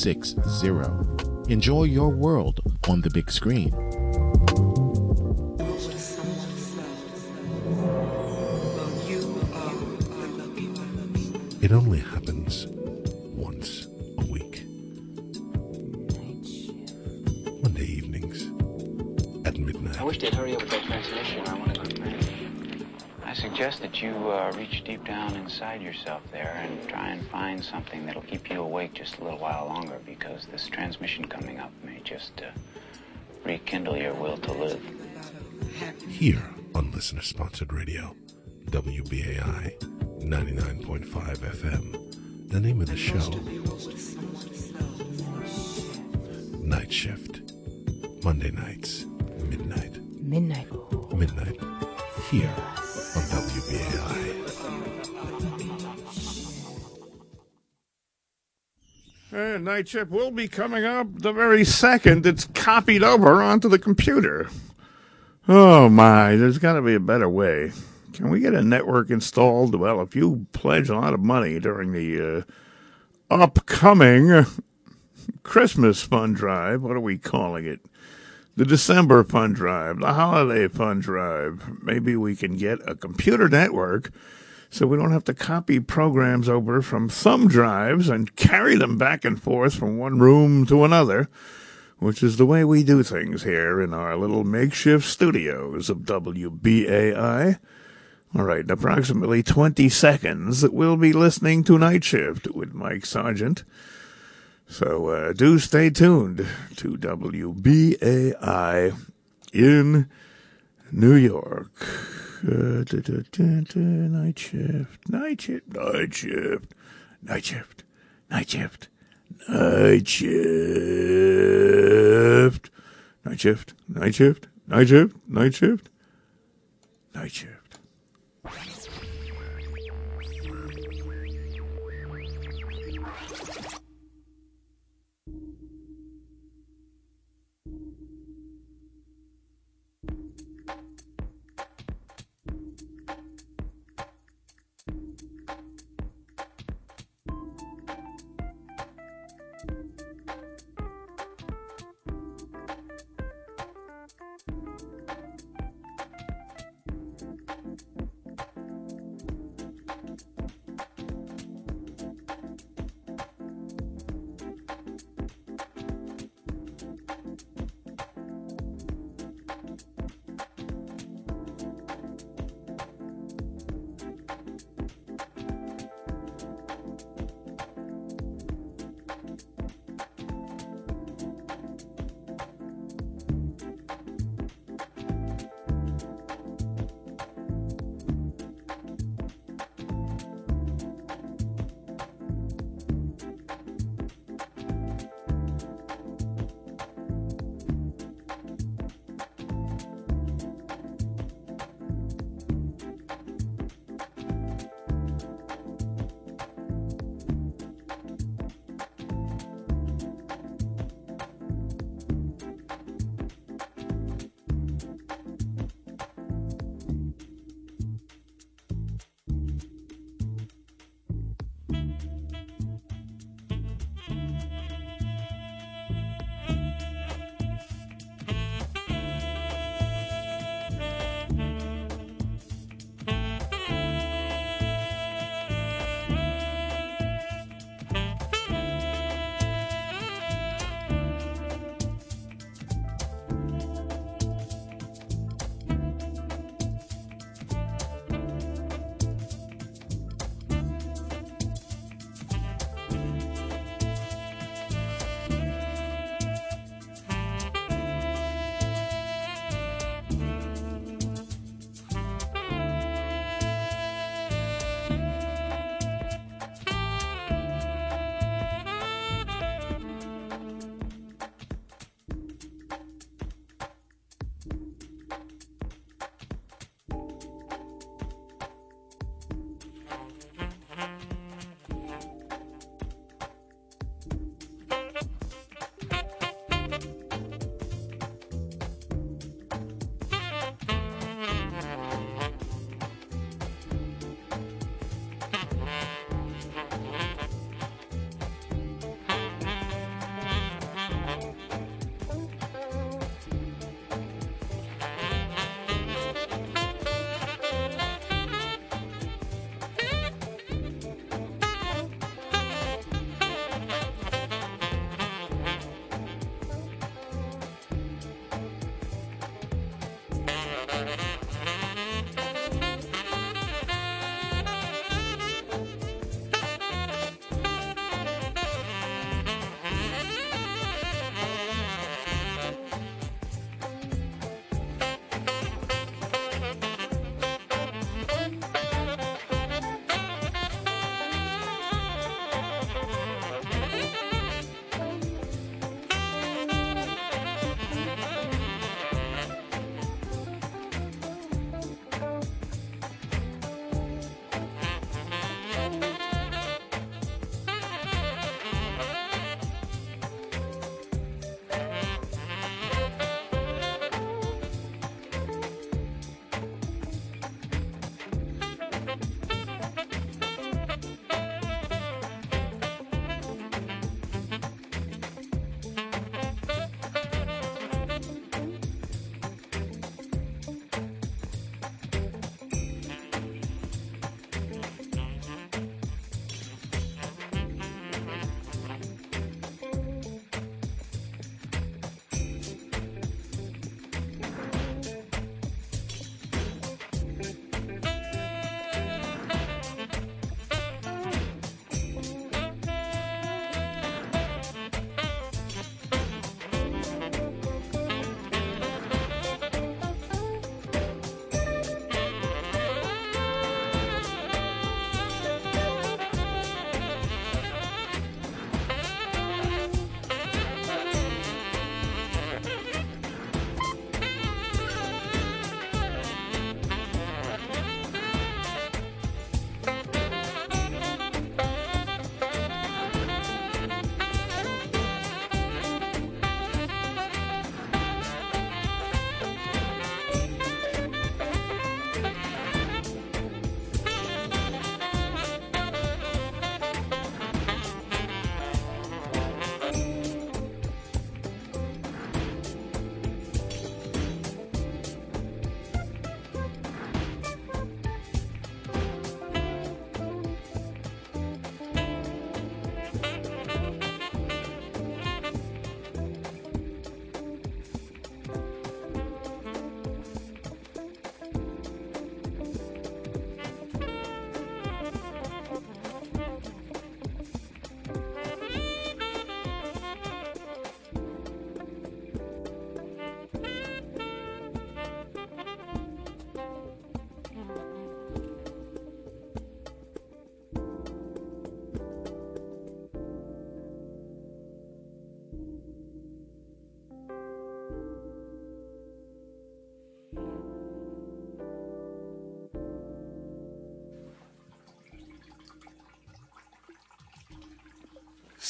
Enjoy your world on the big screen. It only happens once a week. Monday evenings at midnight. I wish they'd hurry up with that transmission. I want to go crazy. I suggest that you reach deep down inside yourself there and try and find something that'll keep you awake just a little while longer, because this transmission coming up may just rekindle your will to live. Here on listener-sponsored radio, WBAI 99.5 FM. The name of the show, Night Shift. Monday nights, midnight. Midnight here on WBAI. Night Shift will be coming up the very second it's copied over onto the computer. Oh my, there's got to be a better way. Can we get a network installed? Well, if you pledge a lot of money during the upcoming Christmas fund drive, what are we calling it? The December fund drive, the holiday fund drive. Maybe we can get a computer network so we don't have to copy programs over from thumb drives and carry them back and forth from one room to another, which is the way we do things here in our little makeshift studios of WBAI. All right, in approximately 20 seconds, we'll be listening to Night Shift with Mike Sargent. So do stay tuned to WBAI in New York. Night Shift, Night Shift, Night Shift, Night Shift, Night Shift, Night Shift, Night Shift, Night Shift, Night Shift, Night Shift, Night Shift.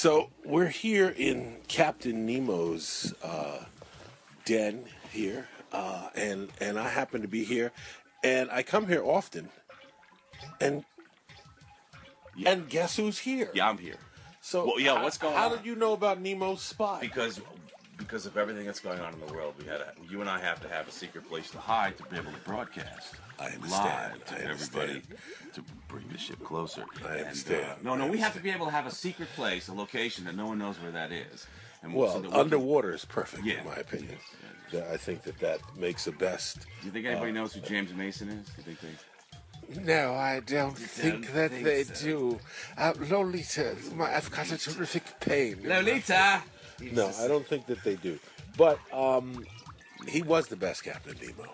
So we're here in Captain Nemo's den here, and I happen to be here, and I come here often, and guess who's here? Yeah, I'm here. So what's going on? How did you know about Nemo's spy? Because of everything that's going on in the world, you and I have to have a secret place to hide to be able to broadcast. I understand. Live to everybody to bring the ship closer. I understand. No, we have to be able to have a secret place, a location that no one knows where that is. And Well, so that underwater is perfect, Yeah. in my opinion. I think that makes the best. Do you think anybody knows who James Mason is? Do you think they? No, I don't think that they do. Lolita, I've got a terrific pain. Lolita! No, I don't think that they do. But he was the best Captain Nemo.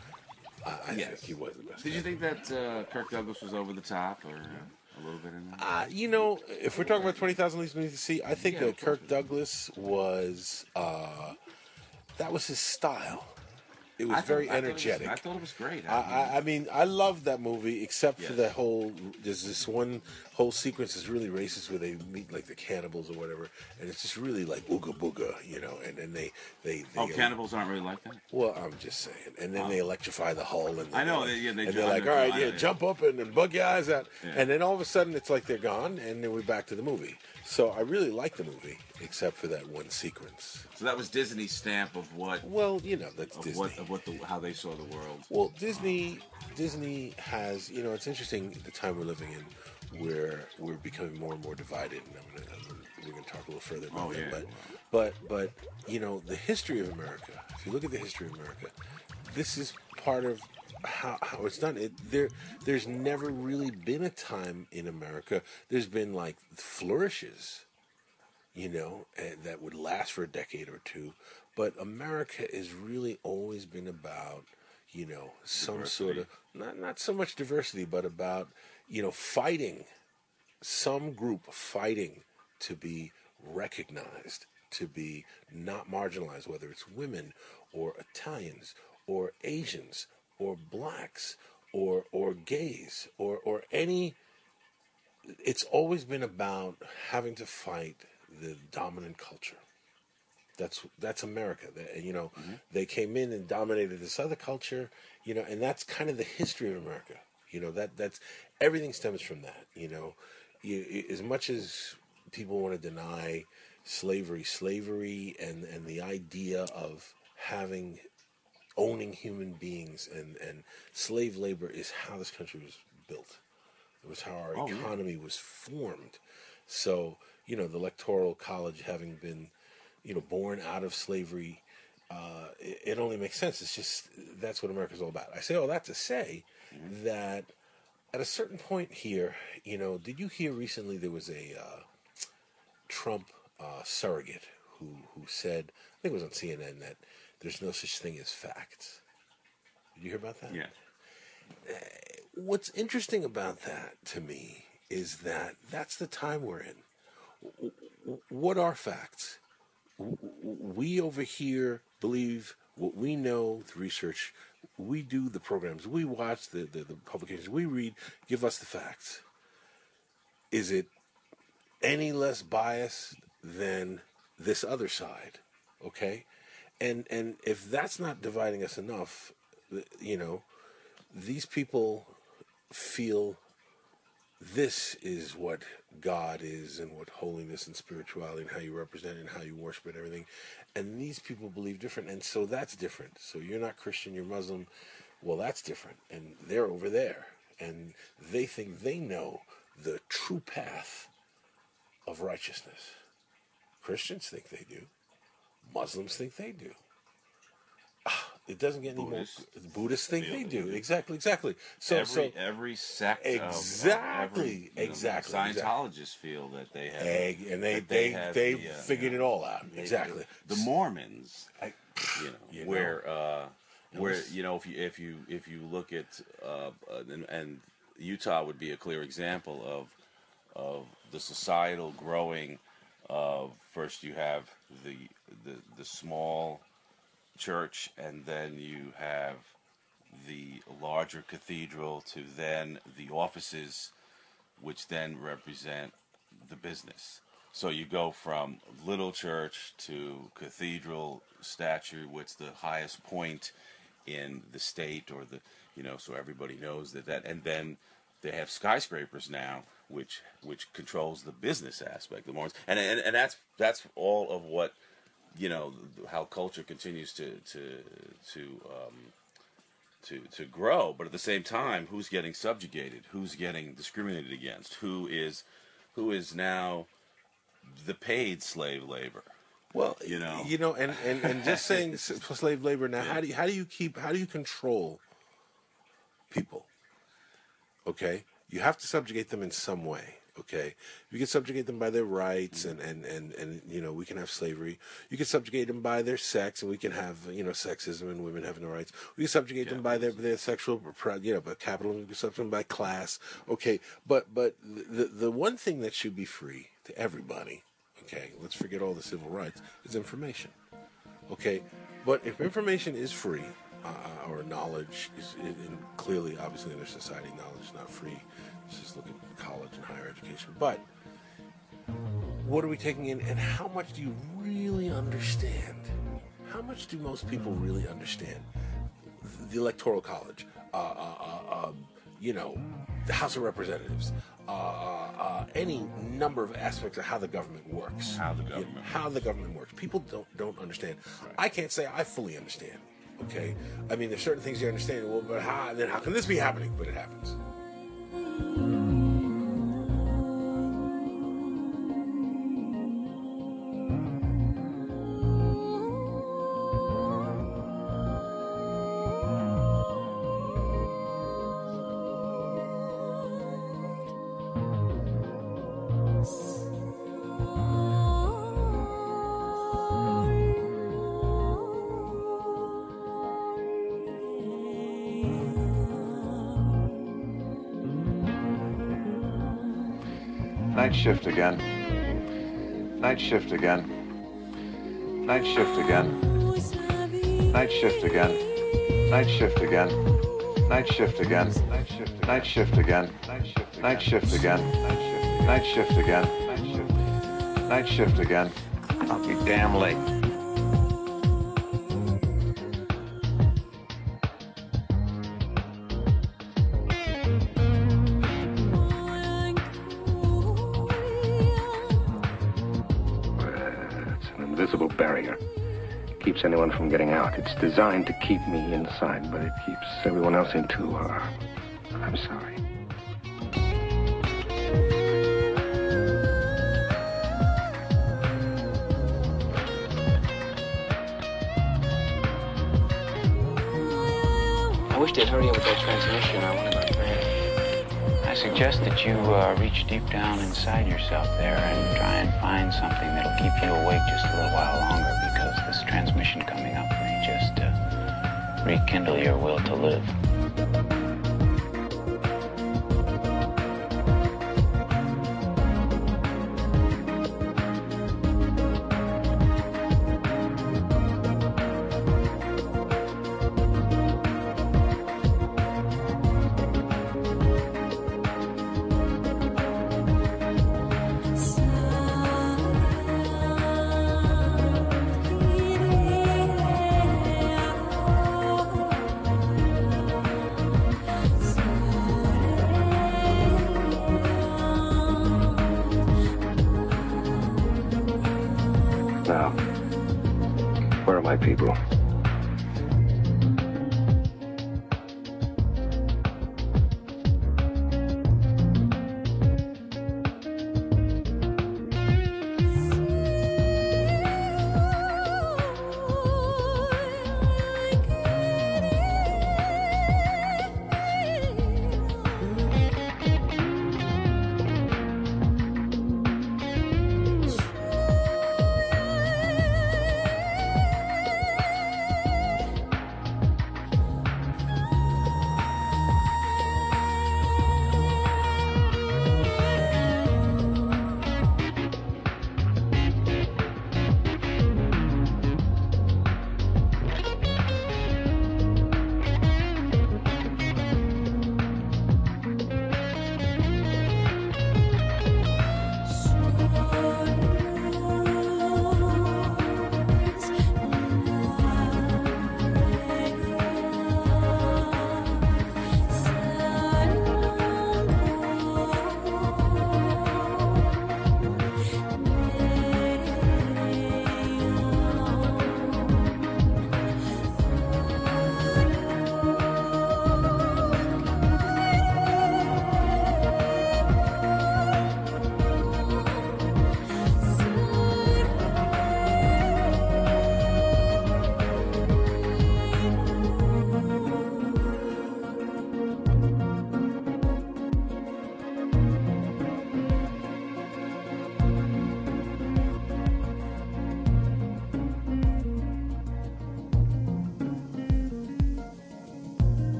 I think he was the best. Did you think that Kirk Douglas was over the top, or a little bit in that? If we're talking about 20,000 Leagues Beneath the Sea, I think that Kirk Douglas was that was his style. It was very energetic. I thought it was great. I mean, I love that movie, except for the whole. There's this one whole sequence that's really racist where they meet like the cannibals or whatever, and it's just really like ooga booga, And then they cannibals aren't really like that. Well, I'm just saying. And then they electrify the hull, and I know. they're like, all right, jump up and bug your eyes out, and then all of a sudden it's like they're gone, and then we're back to the movie. So I really like the movie, except for that one sequence. So that was Disney's stamp of what? Well, that's Disney. How they saw the world. Well, Disney has, it's interesting the time we're living in, where we're becoming more and more divided, and we're going to talk a little further about that. But the history of America. If you look at the history of America, this is part of how it's done. There's never really been a time in America. There's been like flourishes, that would last for a decade or two. But America has really always been about, some diversity. sort of, not so much diversity, but about, fighting, some group fighting to be recognized, to be not marginalized, whether it's women or Italians or Asians or blacks or gays or any. It's always been about having to fight the dominant culture. That's America. They came in and dominated this other culture, and that's kind of the history of America. That's everything stems from that. As much as people want to deny slavery and the idea of owning human beings and slave labor is how this country was built. It was how our economy was formed. So, the Electoral College having been born out of slavery, it only makes sense. It's just, that's what America's all about. I say all that to say that at a certain point here, did you hear recently there was a Trump surrogate who said, I think it was on CNN, that there's no such thing as facts. Did you hear about that? Yeah. What's interesting about that to me is that that's the time we're in. What are facts? We over here believe what we know through research. We do the programs. We watch the publications. We read. Give us the facts. Is it any less biased than this other side? Okay? And if that's not dividing us enough, these people feel this is what God is and what holiness and spirituality and how you represent it and how you worship it and everything. And these people believe different. And so that's different. So you're not Christian, you're Muslim. Well, that's different. And they're over there. And they think they know the true path of righteousness. Christians think they do. Muslims think they do. It doesn't get any more. Buddhists think they do. Exactly. So every sect. Exactly. Scientologists feel that they have. And they figured it all out. Exactly. The Mormons. Where if you look at and Utah would be a clear example of the societal growing of, first you have the small church, and then you have the larger cathedral, to then the offices, which then represent the business. So you go from little church to cathedral statue, what's the highest point in the state, or the, so everybody knows that, and then they have skyscrapers now, which controls the business aspect, the more, and that's all of what, how culture continues to grow. But at the same time, who's getting subjugated? Who's getting discriminated against? Who is now the paid slave labor? Well, and just saying slave labor. Now, how do you control people? Okay, you have to subjugate them in some way. Okay, you can subjugate them by their rights, and we can have slavery. You can subjugate them by their sex, and we can have sexism and women having the rights. We can subjugate them by their sexual, by capitalism. We can subjugate them by class. Okay, but the one thing that should be free to everybody. Okay, let's forget all the civil rights. Is information. Okay, but if information is free, or knowledge is clearly, obviously, in our society, knowledge is not free. Let's just look at college and higher education. But what are we taking in, and how much do you really understand? How much do most people really understand? The Electoral College, the House of Representatives, any number of aspects of how the government works. How the government works. People don't understand. Right. I can't say I fully understand. Okay, I mean, there's certain things you understand. Well, but how can this be happening? But it happens. Night shift again. Night shift again. Night shift again. Night shift again. Night shift again. Night shift again. Night shift again. Night shift again. Night shift again. Night shift again. I'll be damn late. Barrier. Keeps anyone from getting out. It's designed to keep me inside, but it keeps everyone else in too. I'm sorry. I wish they'd hurry up with that transmission. I want to go to bed. I suggest that you reach deep down inside yourself there and try and find something that'll keep you awake just a little while longer, because this transmission coming up may just rekindle your will to live. Now, where are my people?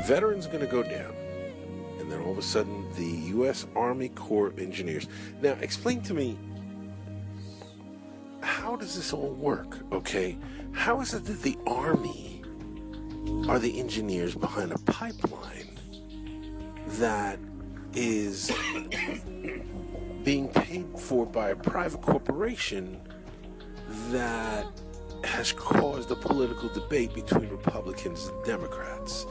Veterans are going to go down. And then all of a sudden, the U.S. Army Corps of Engineers. Now, explain to me, how does this all work, okay? How is it that the Army are the engineers behind a pipeline that is being paid for by a private corporation that has caused a political debate between Republicans and Democrats?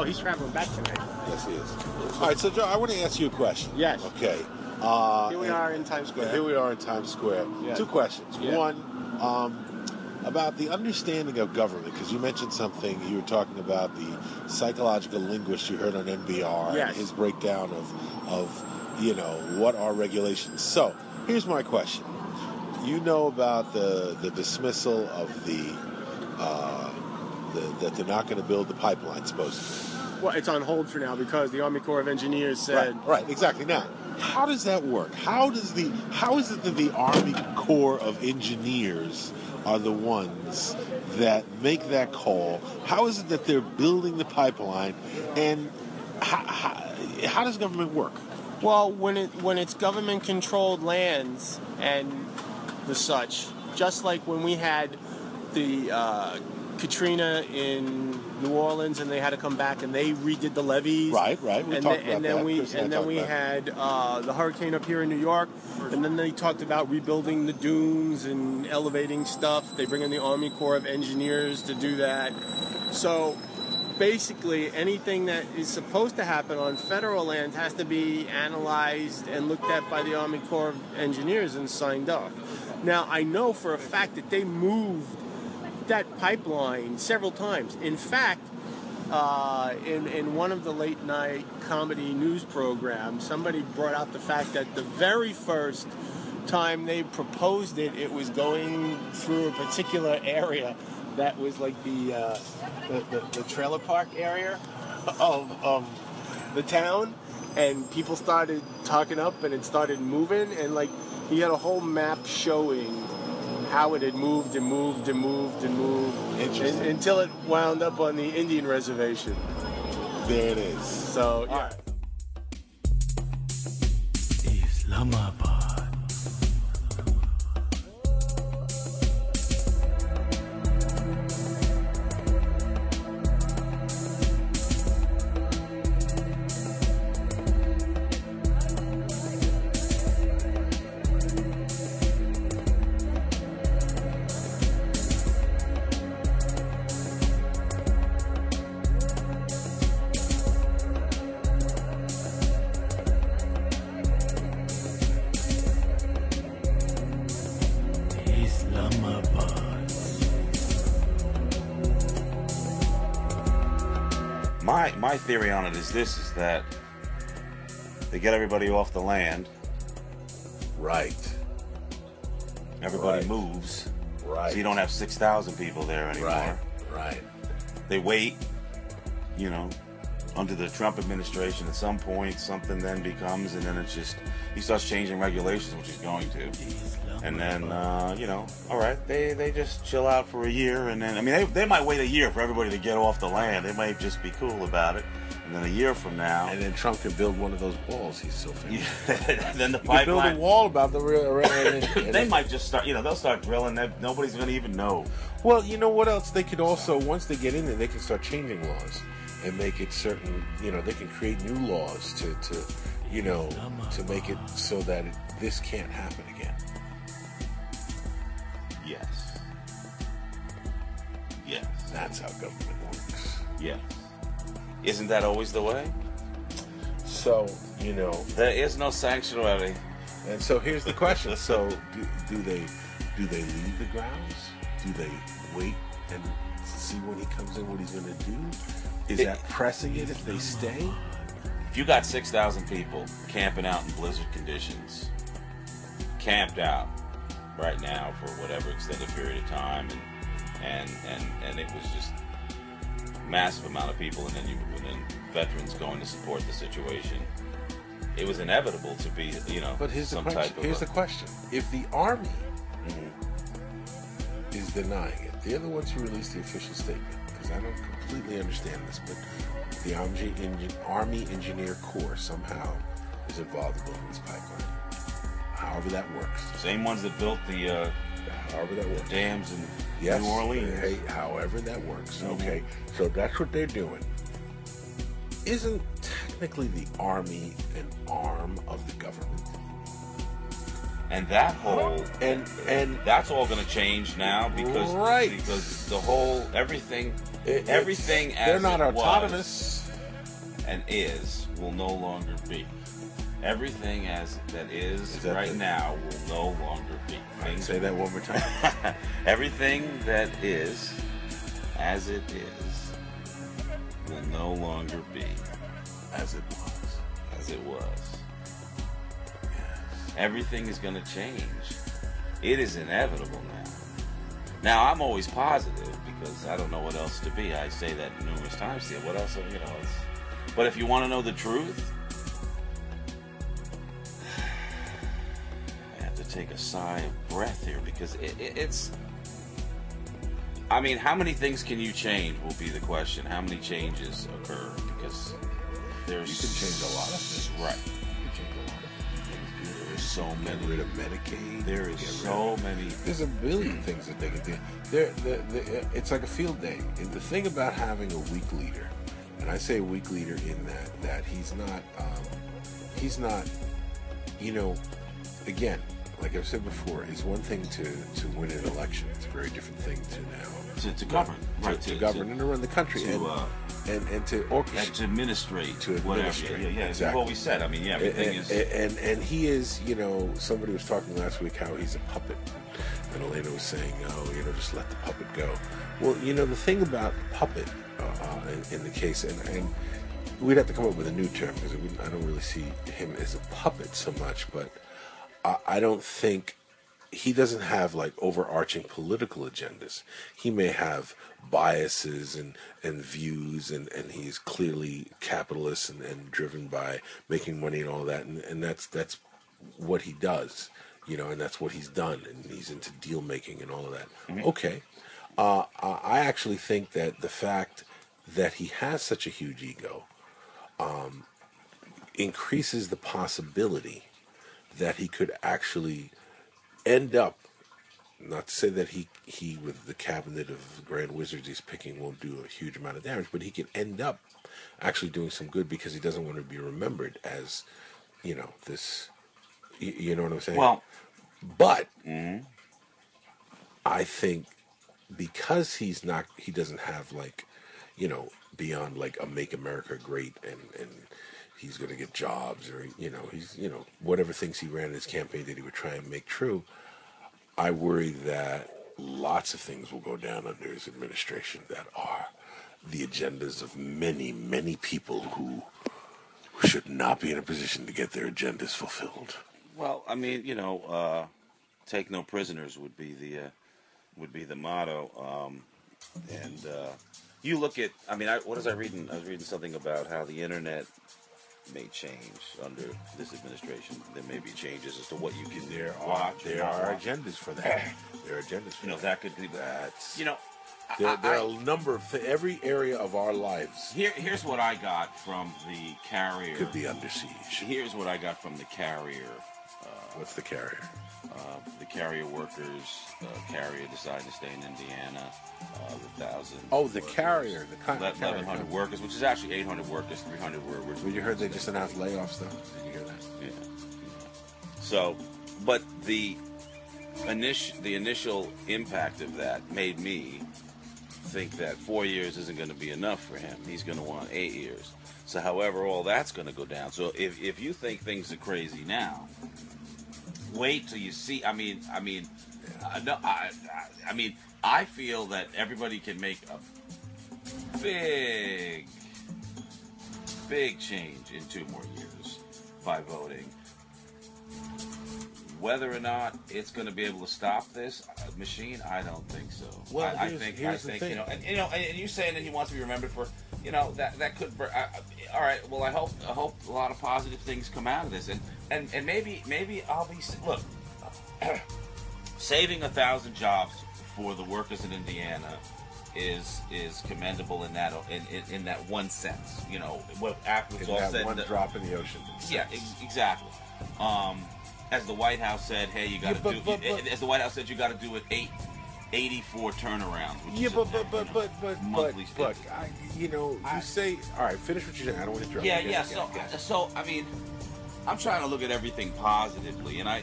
Oh, he's traveling back tonight. Yes, he is. All right, so Joe, I want to ask you a question. Yes. Okay. Here we are in Times Square. Here we are in Times Square. Yeah. Two questions. Yeah. One, about the understanding of government, because you mentioned something, you were talking about the psychological linguist you heard on NBR, Yes. and his breakdown of what are regulations. So, here's my question. You know about the dismissal of that they're not going to build the pipeline, supposedly. Well, it's on hold for now because the Army Corps of Engineers said... Right, exactly. Now, how does that work? How is it that the Army Corps of Engineers are the ones that make that call? How is it that they're building the pipeline? And how does government work? Well, when it's government-controlled lands and the such, just like when we had the Katrina in New Orleans and they had to come back and they redid the levees. Right. We talked about that. And then we had the hurricane up here in New York, and then they talked about rebuilding the dunes and elevating stuff. They bring in the Army Corps of Engineers to do that. So basically, anything that is supposed to happen on federal land has to be analyzed and looked at by the Army Corps of Engineers and signed off. Now, I know for a fact that they moved that pipeline several times. In fact, in one of the late night comedy news programs, somebody brought out the fact that the very first time they proposed it, it was going through a particular area that was like the trailer park area of the town, and people started talking up and it started moving, and like he had a whole map showing how it had moved and moved and moved and moved until it wound up on the Indian reservation. There it is. So, yeah. Right. Islamabad. My theory on it is that they get everybody off the land. Right. Everybody moves. Right. So you don't have 6,000 people there anymore. Right. They wait, under the Trump administration, at some point something then becomes, and then it's just, he starts changing regulations, which he's going to. And then, all right, they just chill out for a year, and then, they might wait a year for everybody to get off the land. They might just be cool about it. And then a year from now... And then Trump can build one of those walls. He's so famous. Yeah. Then the pipeline... build a wall about the real... They might just start, they'll start drilling. Nobody's going to even know. Well, you know what else? They could also, once they get in there, they can start changing laws and make it certain, they can create new laws to make it so that this can't happen again. Yes. That's how government works. Yes. Isn't that always the way? So, there is no sanctuary. And so here's the question. So do they leave the grounds? Do they wait and see when he comes in what he's going to do? Is that pressing it if they stay? If you got 6,000 people camping out in blizzard conditions, camped out right now for whatever extended period of time, and it was just massive amount of people, and then veterans going to support the situation, it was inevitable to be, But here's the question. If the Army is denying it, they're the ones who released the official statement, because I don't completely understand this, but the Army Engineer Corps somehow is involved in building this pipeline. However that works. Same ones that built the dams in New Orleans. Hey, however that works. Okay, so that's what they're doing. Isn't technically the Army an arm of the government? And that whole and that's all going to change now because the whole everything as they're not it autonomous. and is will no longer be. Everything as that is right now will no longer be. Say that one more time. Everything that is as it is will no longer be as it was. As it was. Yes. Everything is going to change. It is inevitable now. Now, I'm always positive because I don't know what else to be. I say that numerous times here. What else, but if you want to know the truth, I have to take a sigh of breath here because it's... I mean, how many things can you change will be the question. How many changes occur? Because there's... You can change a lot of things. Right. You can change a lot of things. There's so many. Get rid of Medicaid. There is so many. There's a billion things that they can do. It's like a field day. And the thing about having a weak leader, and I say weak leader in that he's not, again, like I've said before, it's one thing to win an election. It's a very different thing to now to govern, right? To govern and to run the country, and to orchestrate, and to administrate, to administrate. Yeah, exactly. What we said. I mean, yeah, everything is. And he is, somebody was talking last week how he's a puppet, and Elena was saying, just let the puppet go. Well, the thing about puppet in the case, and we'd have to come up with a new term because I don't really see him as a puppet so much, but I don't think. He doesn't have like overarching political agendas. He may have biases and views, and he's clearly capitalist and driven by making money and all that, and that's what he does, and that's what he's done, and he's into deal making and all of that. Mm-hmm. Okay, I actually think that the fact that he has such a huge ego increases the possibility that he could actually end up, not to say that he with the cabinet of grand wizards he's picking won't do a huge amount of damage, but he can end up actually doing some good because he doesn't want to be remembered as, this, you know what I'm saying? Well, but I think because he doesn't have like, beyond like a Make America Great and he's going to get jobs or, he's, whatever things he ran in his campaign that he would try and make true. I worry that lots of things will go down under his administration that are the agendas of many, many people who should not be in a position to get their agendas fulfilled. Well, I mean, take no prisoners would be the motto. And you look at, what was I reading? I was reading something about how the internet may change under this administration. There may be changes as to what you can watch. There are agendas for that. There are agendas for that. That could be that's. There are a number of every area of our lives. Here's what I got from the carrier. Could be under siege. Here's what I got from the carrier. What's the carrier? The carrier workers. Carrier decided to stay in Indiana. The 1,000. Oh, the carrier. The 1,100 workers, which is actually 800 workers. 300 were. Well, you heard they just announced layoffs, though. Did you hear that? Yeah. So, but the initial impact of that made me think that 4 years isn't going to be enough for him. He's going to want 8 years. So, however, all that's going to go down. So, if you think things are crazy now, wait till you see. I feel that everybody can make a big change in 2 more years by voting. Whether or not it's going to be able to stop this machine, I don't think so. Well, I think and you saying that he wants to be remembered for, that could. All right. Well, I hope a lot of positive things come out of this, and maybe I'll be look. Saving 1,000 jobs for the workers in Indiana is commendable in that one sense. What after it's all said, that one drop in the ocean. Yeah, exactly. As the White House said, hey, you got to do. As the White House said, you got to do it 84 turnarounds. Yeah, but you say, all right, finish what you're saying. I don't want to interrupt. Yeah. So I mean, I'm trying to look at everything positively, and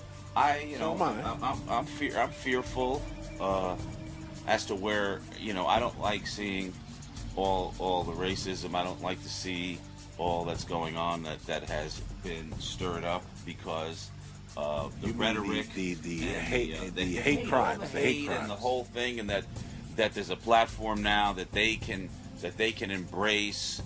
I'm fearful as to where I don't like seeing all the racism. I don't like to see all that's going on that has been stirred up because of the rhetoric, the hate crimes, and the whole thing, and that there's a platform now that they can embrace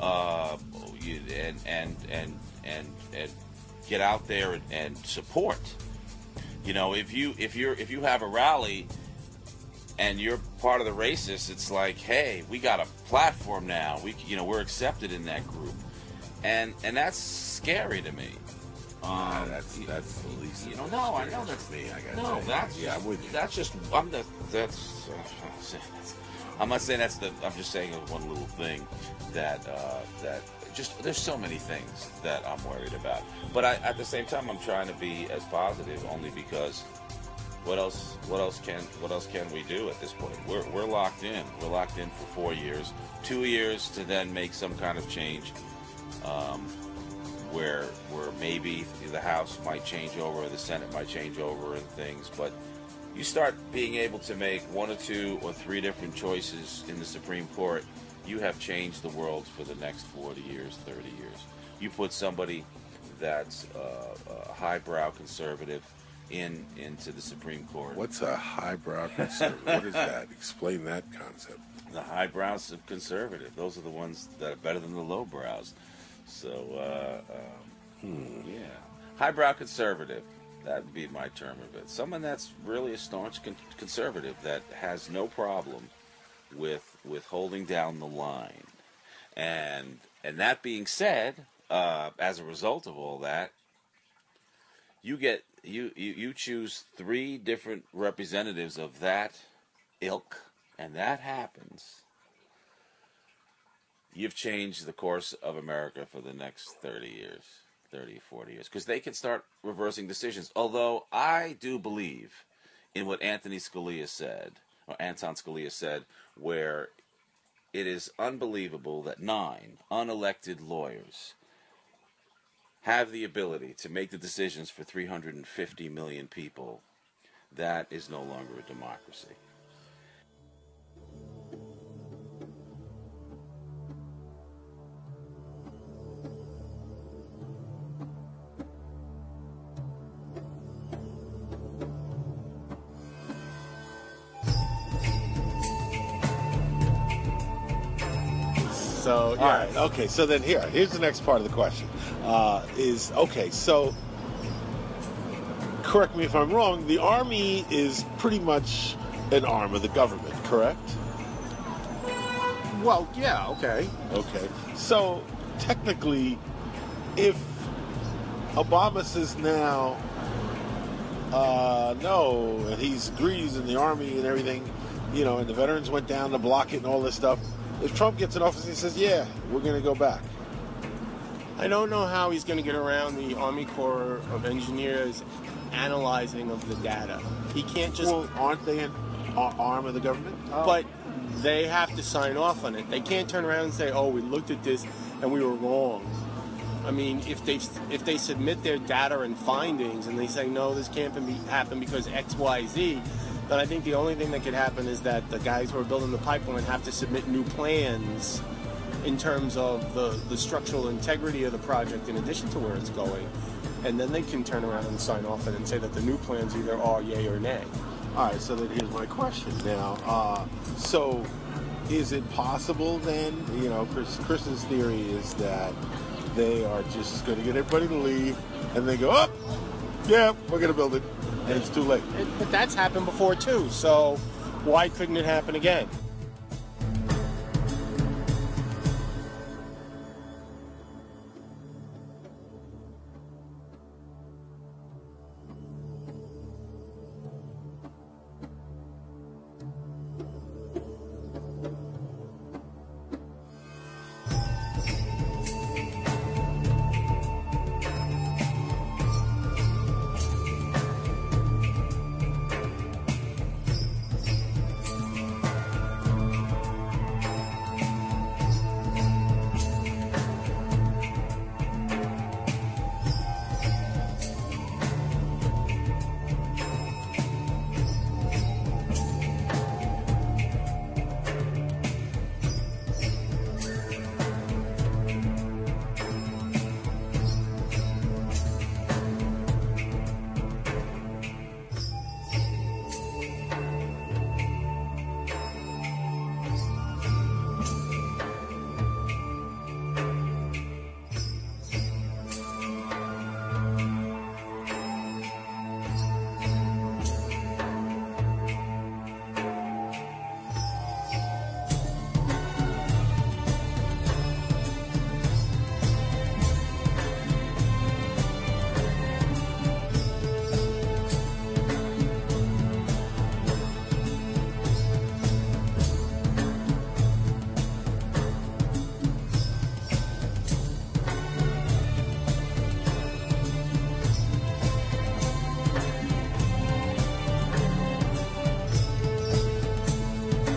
and get out there and support. You know, if you have a rally and you're part of the racists, it's like, hey, we got a platform now. We're accepted in that group, and that's scary to me. That's the least. No, I know that's me. I gotta no, say. that's I'm with you. That's just I'm not saying that's the. I'm just saying one little thing that just there's so many things that I'm worried about. But at the same time, I'm trying to be as positive, only because what else can we do at this point? We're locked in. We're locked in for 4 years, 2 years to then make some kind of change. Where maybe the House might change over, or the Senate might change over, and things. But you start being able to make 1 or 2 or 3 different choices in the Supreme Court, you have changed the world for the next 40 years, 30 years. You put somebody that's a highbrow conservative into the Supreme Court. What's a highbrow conservative? What is that? Explain that concept. The highbrows of conservative. Those are the ones that are better than the lowbrows. So, yeah. Highbrow conservative. That would be my term of it. Someone that's really a staunch conservative that has no problem with holding down the line. And that being said, as a result of all that, you choose 3 different representatives of that ilk, and that happens. You've changed the course of America for the next 30 years, 30, 40 years, because they can start reversing decisions. Although I do believe in what Anton Scalia said, where it is unbelievable that 9 unelected lawyers have the ability to make the decisions for 350 million people. That is no longer a democracy. So, yeah. All right, okay, so then here's the next part of the question. So, correct me if I'm wrong, the Army is pretty much an arm of the government, correct? Well, yeah, okay. Okay, so technically, if Obama says now, no, and he agrees in the Army and everything, and the veterans went down to block it and all this stuff, if Trump gets in office and he says, yeah, we're going to go back. I don't know how he's going to get around the Army Corps of Engineers analyzing of the data. He can't just... Well, aren't they an arm of the government? But they have to sign off on it. They can't turn around and say, oh, we looked at this and we were wrong. I mean, if they submit their data and findings and they say, no, this can't happen because X, Y, Z, then I think the only thing that could happen is that the guys who are building the pipeline have to submit new plans in terms of the structural integrity of the project in addition to where it's going. And then they can turn around and sign off on it and say that the new plans either are yay or nay. All right, so then here's my question now. So is it possible then, Chris's theory is that they are just going to get everybody to leave and they go, oh, yeah, we're going to build it. And it's too late. But that's happened before, too. So why couldn't it happen again?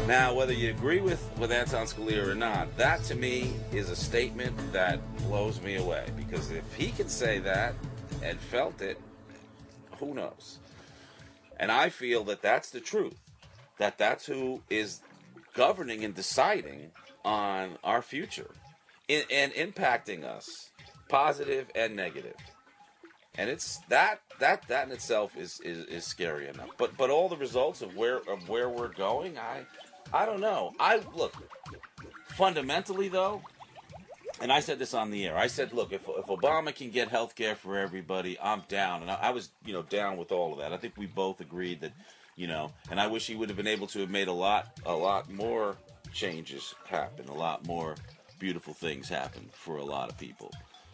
Now, whether you agree with Anton Scalia or not, that to me is a statement that blows me away. Because if he can say that and felt it, who knows? And I feel that that's the truth. That's who is governing and deciding on our future and impacting us, positive and negative. And it's that in itself is scary enough. But all the results of where we're going, I don't know. Look, fundamentally though, and I said this on the air. I said, look, if Obama can get health care for everybody, I'm down. And I was, down with all of that. I think we both agreed that, and I wish he would have been able to have made a lot more changes happen, a lot more beautiful things happen for a lot of people.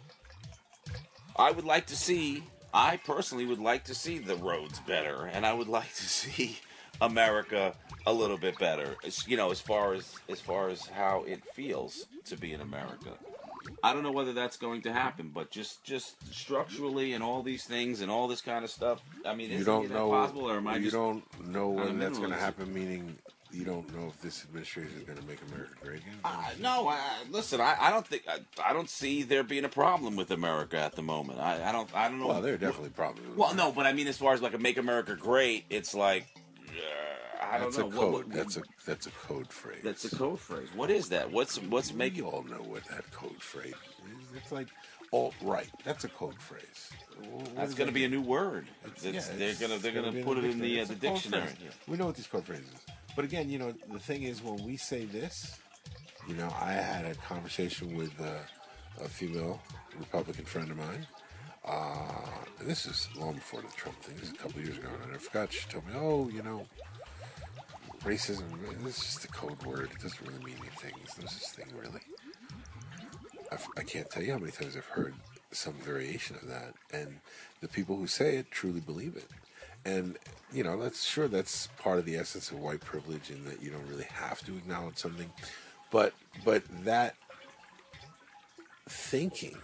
I personally would like to see the roads better, and I would like to see America a little bit better, as far as how it feels to be in America. I don't know whether that's going to happen, but just structurally and all these things and all this kind of stuff. I mean, isn't it possible, or am I just... You don't know whether that's going to happen, meaning you don't know if this administration is going to make America great again? No, listen, I don't see there being a problem with America at the moment. I don't know. Well, there are definitely problems. Well, no, but I mean, as far as like a make America great, it's like, I don't know. That's a code. That's a code phrase. That's a code phrase. What is that? What's making? You all know what that code phrase is. It's like alt-right. That's a code phrase. That's going to be a new word. They're gonna put it in the dictionary. We know what these code phrases is. But again, the thing is, when we say this, I had a conversation with a female Republican friend of mine. This is long before the Trump thing. This is a couple of years ago, and I forgot. She told me, racism, this is just a code word. It doesn't really mean anything. There's no such thing, really. I can't tell you how many times I've heard some variation of that, and the people who say it truly believe it. And, that's part of the essence of white privilege, in that you don't really have to acknowledge something. But that thinking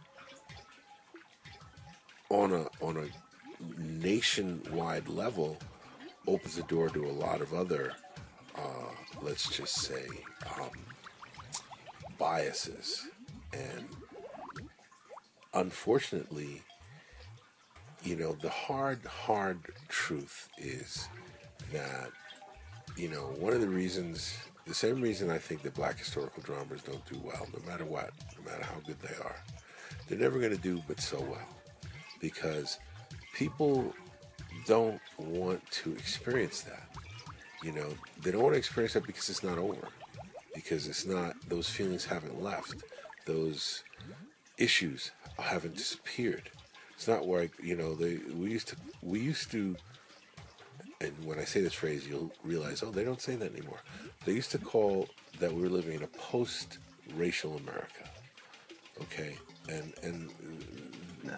on a nationwide level opens the door to a lot of other, let's just say, biases. And unfortunately, the hard truth is that, one of the same reason I think that black historical dramas don't do well, no matter what, no matter how good they are, they're never going to do but so well. Because people don't want to experience that. They don't want to experience that because it's not over. Because those feelings haven't left. Those issues haven't disappeared. It's not like, we used to, and when I say this phrase, you'll realize, they don't say that anymore. They used to call that we were living in a post-racial America. Okay? And no.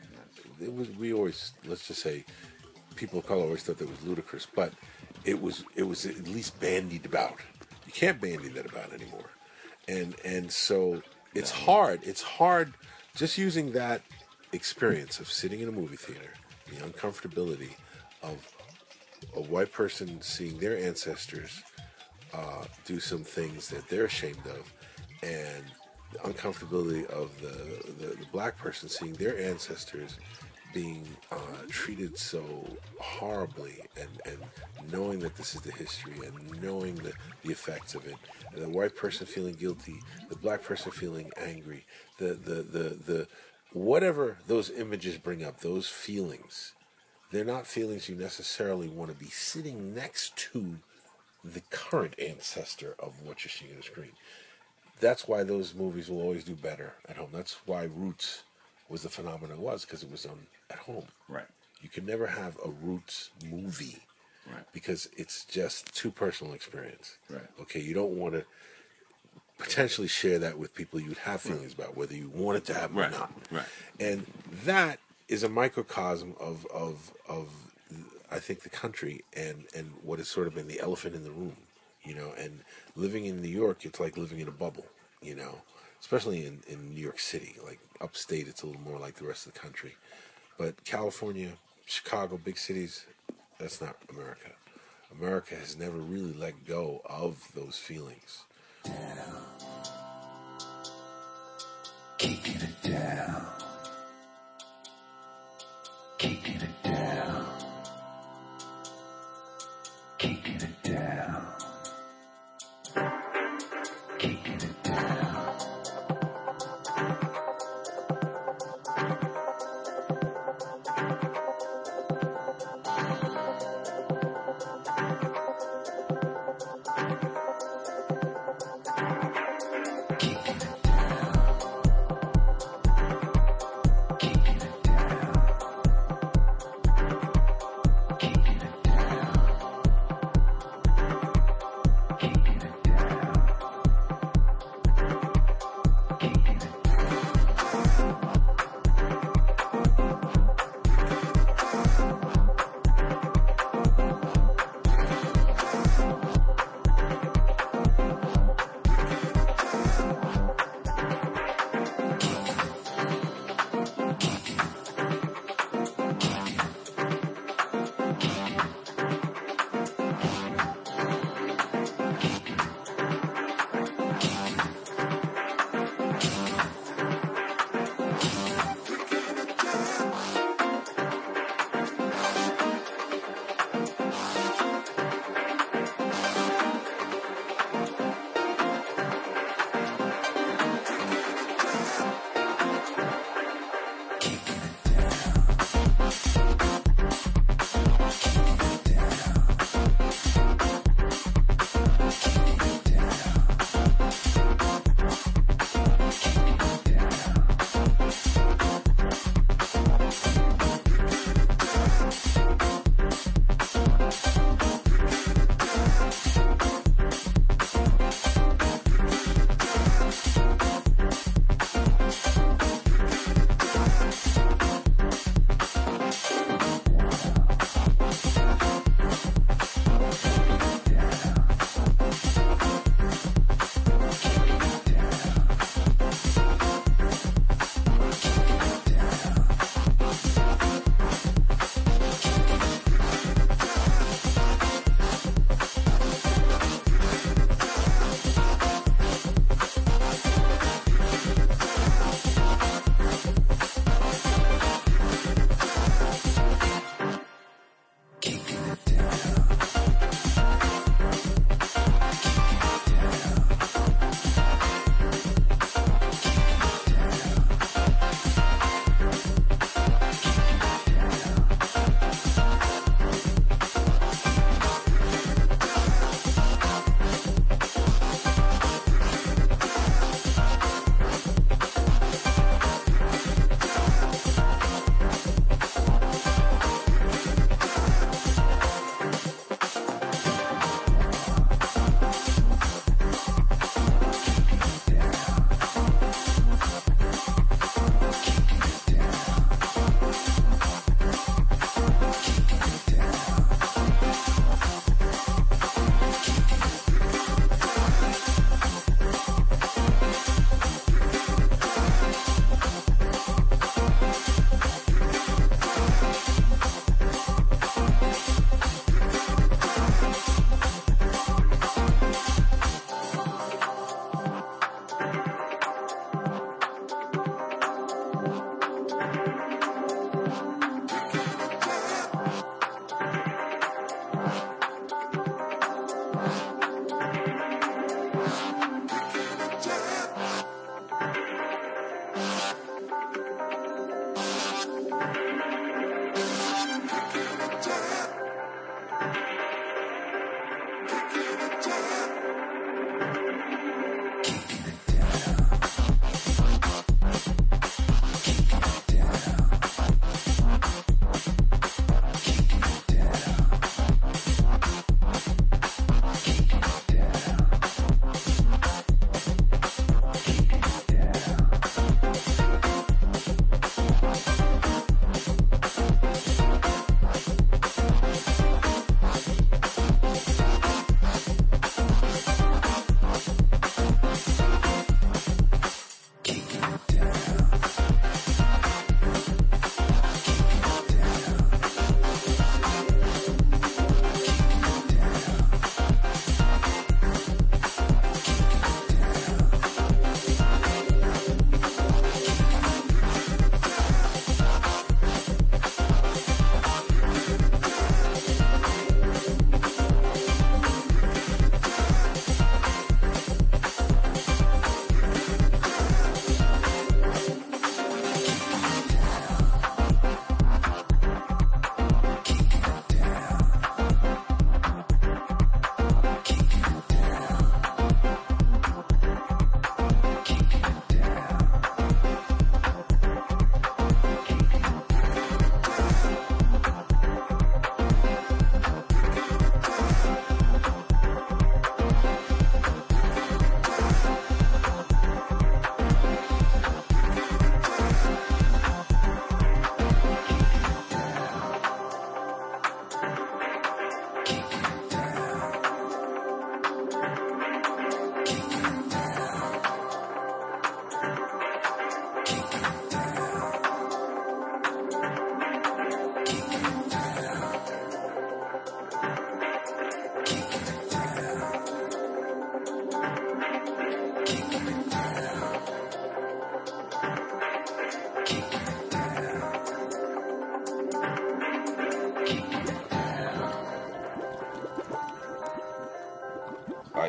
Let's just say, people of color always thought that was ludicrous, but it was at least bandied about. You can't bandy that about anymore. And so it's hard just using that experience of sitting in a movie theater, the uncomfortability of a white person seeing their ancestors do some things that they're ashamed of, and the uncomfortability of the black person seeing their ancestors being treated so horribly, and knowing that this is the history, and knowing the effects of it, and the white person feeling guilty, the black person feeling angry, the whatever those images bring up, those feelings, they're not feelings you necessarily want to be sitting next to the current ancestor of what you're seeing on the screen. That's why those movies will always do better at home. That's why Roots was the phenomenon it was, because it was done at home. Right. You can never have a Roots movie, right, because it's just too personal experience. Right. Okay, you don't want to potentially share that with people you'd have feelings about, whether you wanted to have them or not. Right. And that is a microcosm of I think the country and what has sort of been the elephant in the room. And living in New York, it's like living in a bubble, especially in New York City. Like upstate, it's a little more like the rest of the country. But California, Chicago, big cities, that's not America. America has never really let go of those feelings. Down. Keeping it down. Keeping it down. Keeping it down. Keeping it down. Keeping it down.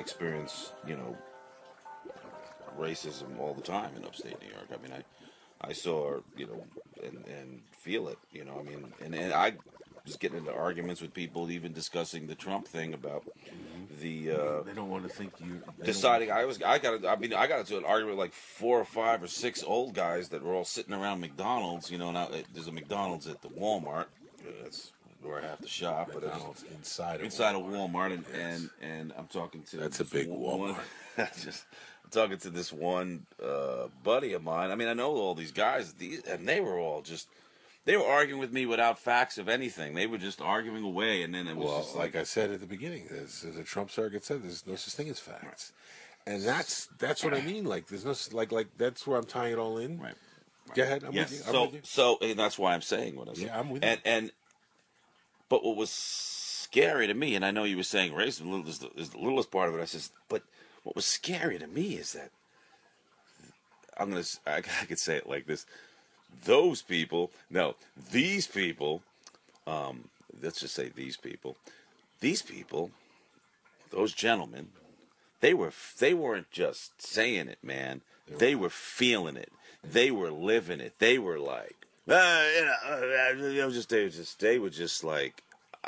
experience, racism all the time in upstate New York. I mean, I saw, and feel it, I mean, and I was getting into arguments with people, even discussing the Trump thing about the They don't want to think you deciding. I got into an argument with like 4 or 5 or 6 old guys that were all sitting around McDonald's. Now there's a McDonald's at the Walmart. That's where I have to shop. But McDonald's inside of Walmart, and I'm talking to that's a big Walmart. I'm talking to this one buddy of mine. I mean, I know all these guys, and they were all just. They were arguing with me without facts of anything. They were just arguing away, and then it was just like I said at the beginning, as the Trump surrogate said, there's no such thing as facts, and that's what I mean. Like there's no like that's where I'm tying it all in. Right. Go ahead. I'm with you. So and that's why I'm saying what I said. Yeah, I'm with you. But what was scary to me, and I know you were saying racism is the littlest part of it. I says, but what was scary to me is that I could say it like this. These people, let's just say these people, those gentlemen, they weren't just saying it, man. They were feeling it. They were living it. They were like, they were just like,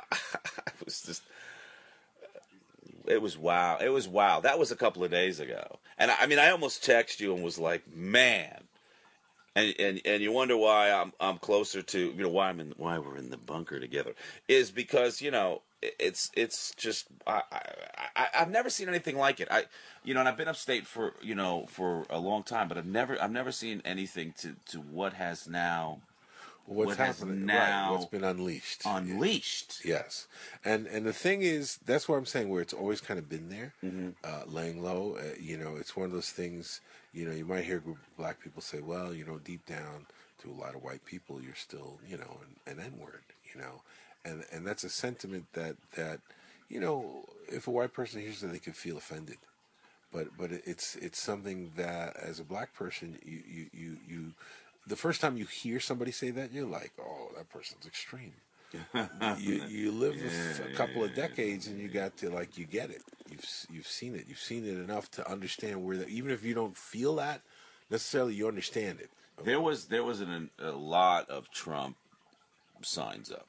it was wow. It was wow. That was a couple of days ago. And I mean, I almost texted you and was like, man. And you wonder why I'm closer to why we're in the bunker together is because it's just I've never seen anything like it. And I've been upstate for a long time, but I've never seen anything to what has now. What's happening now? Right, what's been unleashed? Unleashed. Yes, and the thing is, that's what I'm saying. Where it's always kind of been there, laying low. It's one of those things. You might hear a group of black people say, "Well, deep down to a lot of white people, you're still, an N-word." And that's a sentiment that if a white person hears that, they could feel offended. But it's something that as a black person, you the first time you hear somebody say that, you're like, oh, that person's extreme. you live a couple of decades and you got to you get it. You've seen it. You've seen it enough to understand where that. Even if you don't feel that necessarily, you understand it. There was a lot of Trump signs up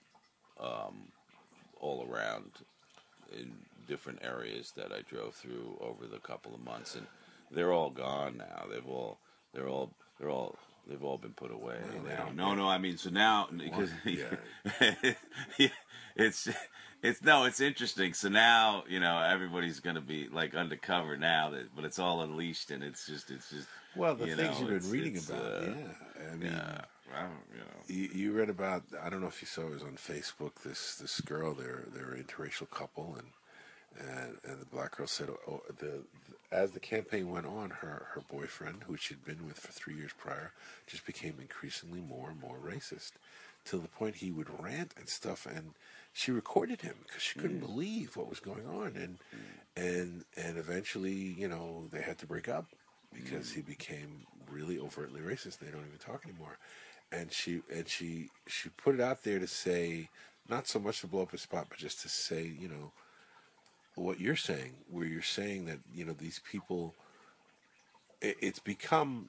all around in different areas that I drove through over the couple of months, and they're all gone now. They've all been put away. No. I mean, so now because it's interesting. So now everybody's going to be like undercover now, but it's all unleashed, and it's just. Well, the things you've been reading about, I mean, you read about. I don't know if you saw it was on Facebook. This girl, they're an interracial couple, and the black girl said, as the campaign went on, her boyfriend, who she'd been with for 3 years prior, just became increasingly more and more racist, to the point he would rant and stuff, and she recorded him because she couldn't believe what was going on, and eventually, they had to break up because he became really overtly racist. They don't even talk anymore, and she put it out there to say, not so much to blow up his spot, but just to say, what you're saying, where you're saying that these people, it's become,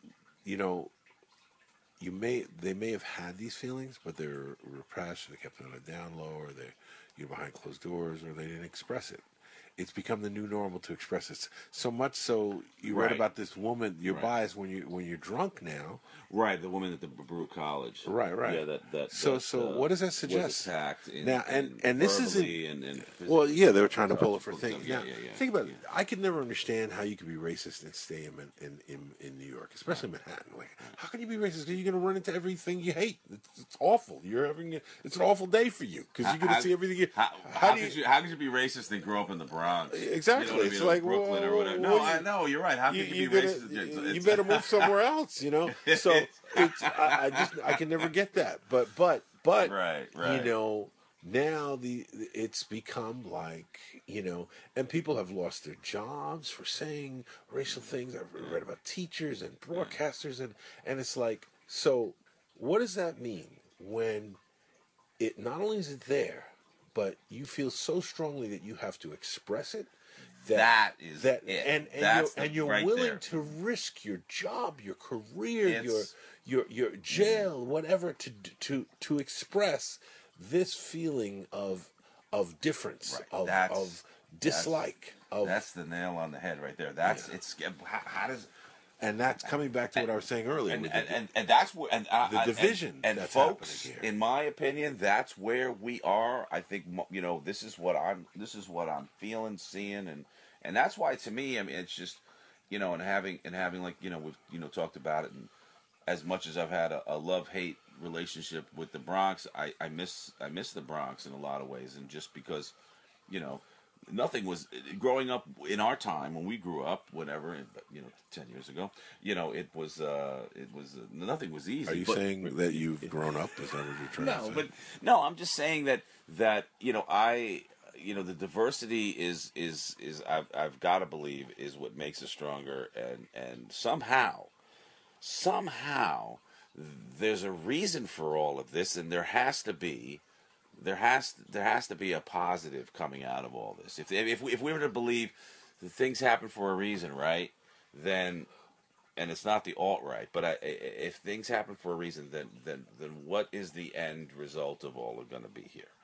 they may have had these feelings, but they're repressed, or they kept it on a down low, or they're behind closed doors, or they didn't express it. It's become the new normal to express it. So much so, you read about this woman. You're biased when you're drunk now. Right, the woman at the Baruch College. Right. Yeah, that. So what does that suggest? Was attacked and this isn't. Well, yeah, they were trying to pull it for things. Yeah. Think about it. I could never understand how you could be racist and stay in New York, especially Manhattan. Like, how can you be racist? Because you're going to run into everything you hate. It's awful. It's an awful day for you because you're going to see everything. How could you be racist and grow up in the Bronx? Exactly. It's like Brooklyn or whatever. No, I know you're right. How can you be racist? You better move somewhere else. So I can never get that. But right. Now it's become like and people have lost their jobs for saying racial things. I've read about teachers and broadcasters and it's like, so what does that mean when it not only is it there, but you feel so strongly that you have to express it, that is it. And you're right willing there. to risk your job, your career, your jail, whatever, to express this feeling of difference, of dislike. That's the nail on the head right there. That's it's how does. And that's coming back to what I was saying earlier, and that's where the division. And that's folks, happening here. in my opinion, that's where we are. I think this is what I'm feeling, seeing, and that's why to me, I mean, it's just and having like we've talked about it, and as much as I've had a love-hate relationship with the Bronx, I miss the Bronx in a lot of ways, and just because nothing was growing up in our time when we grew up, whatever, 10 years ago. It was nothing was easy. Are you saying that you've grown up? Is that what you're trying to say? No, I'm just saying that the diversity is I've got to believe is what makes us stronger, and somehow there's a reason for all of this, and there has to be a positive coming out of all this. If we were to believe that things happen for a reason, right? Then, and it's not the alt-right, but if things happen for a reason, then what is the end result of all going to be here?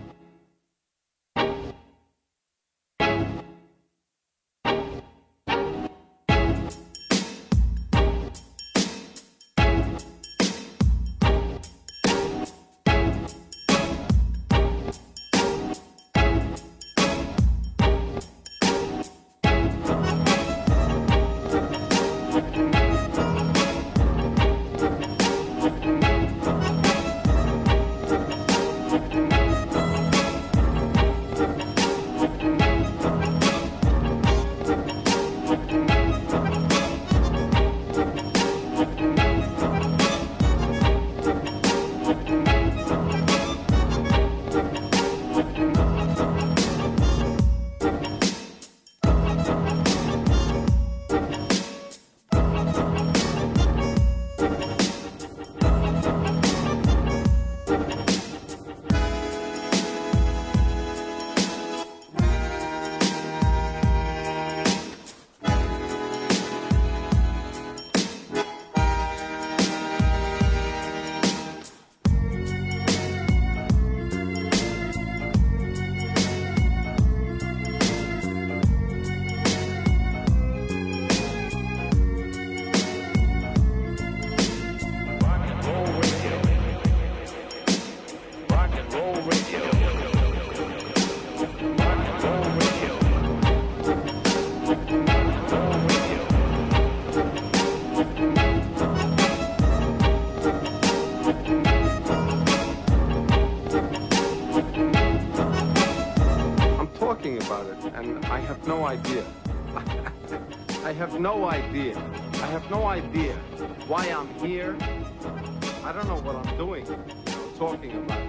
About it, and I have no idea. I have no idea. I have no idea why I'm here. I don't know what I'm doing, talking about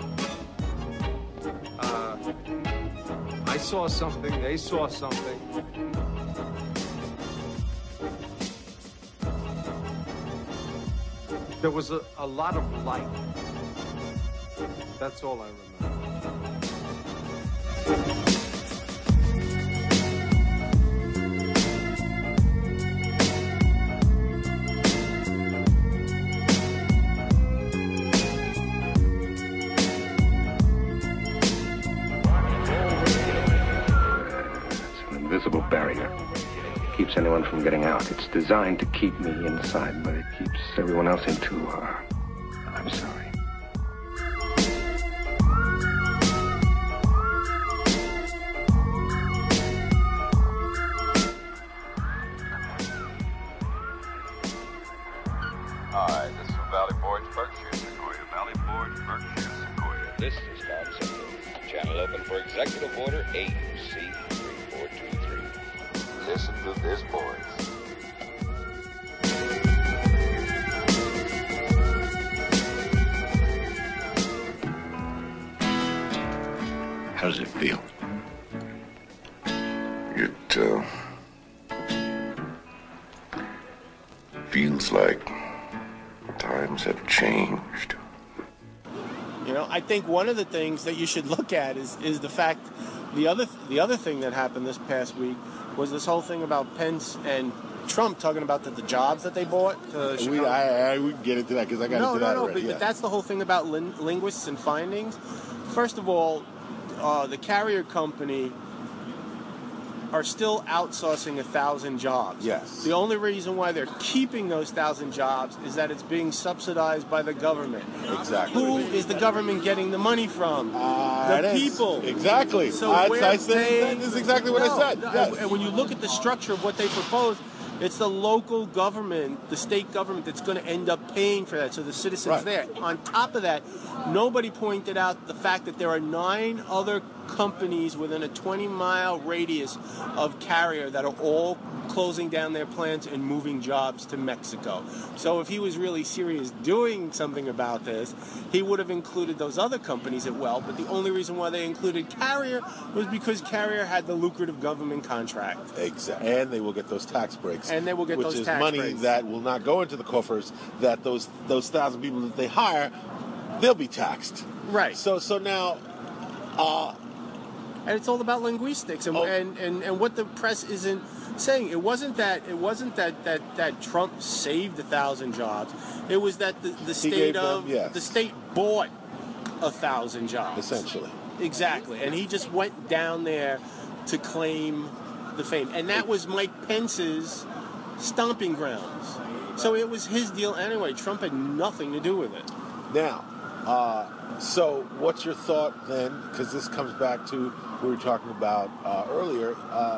this. I saw something, they saw something. There was a lot of light. That's all I remember. Invisible barrier. Keeps anyone from getting out. It's designed to keep me inside, but it keeps everyone else in too. I'm sorry. Hi, this is Valley Forge, Berkshire, Sequoia. Valley Forge, Berkshire, Sequoia. This is Tom Central. Channel open for Executive Order AUC 3423. Listen to this voice. How does it feel? It feels like times have changed. I think one of the things that you should look at is the fact the other thing that happened this past week was this whole thing about Pence and Trump talking about the jobs that they bought to Chicago. We can get into that because I got into that already. But that's the whole thing about linguists and findings. First of all, the carrier company are still outsourcing 1,000 jobs. Yes. The only reason why they're keeping those 1,000 jobs is that it's being subsidized by the government. Exactly. Who is the government getting the money from? The people. Exactly. So I said that is exactly what I said. Yes. And when you look at the structure of what they propose, it's the local government, the state government, that's going to end up paying for that. So the citizens there. On top of that, nobody pointed out the fact that there are 9 other companies within a 20-mile radius of carrier that are all closing down their plants and moving jobs to Mexico. So if he was really serious doing something about this, he would have included those other companies as well. But the only reason why they included Carrier was because Carrier had the lucrative government contract. Exactly. And they will get those tax breaks. And they will get which those is tax money breaks. that will not go into the coffers, that those 1,000 people that they hire, they'll be taxed. Right. So now... and it's all about linguistics and what the press isn't saying. It wasn't that Trump saved 1,000 jobs. It was that the state bought 1,000 jobs. Essentially. Exactly. And he just went down there to claim the fame. And that was Mike Pence's stomping grounds. So it was his deal anyway. Trump had nothing to do with it. Now, so what's your thought then? Because this comes back to what we were talking about earlier.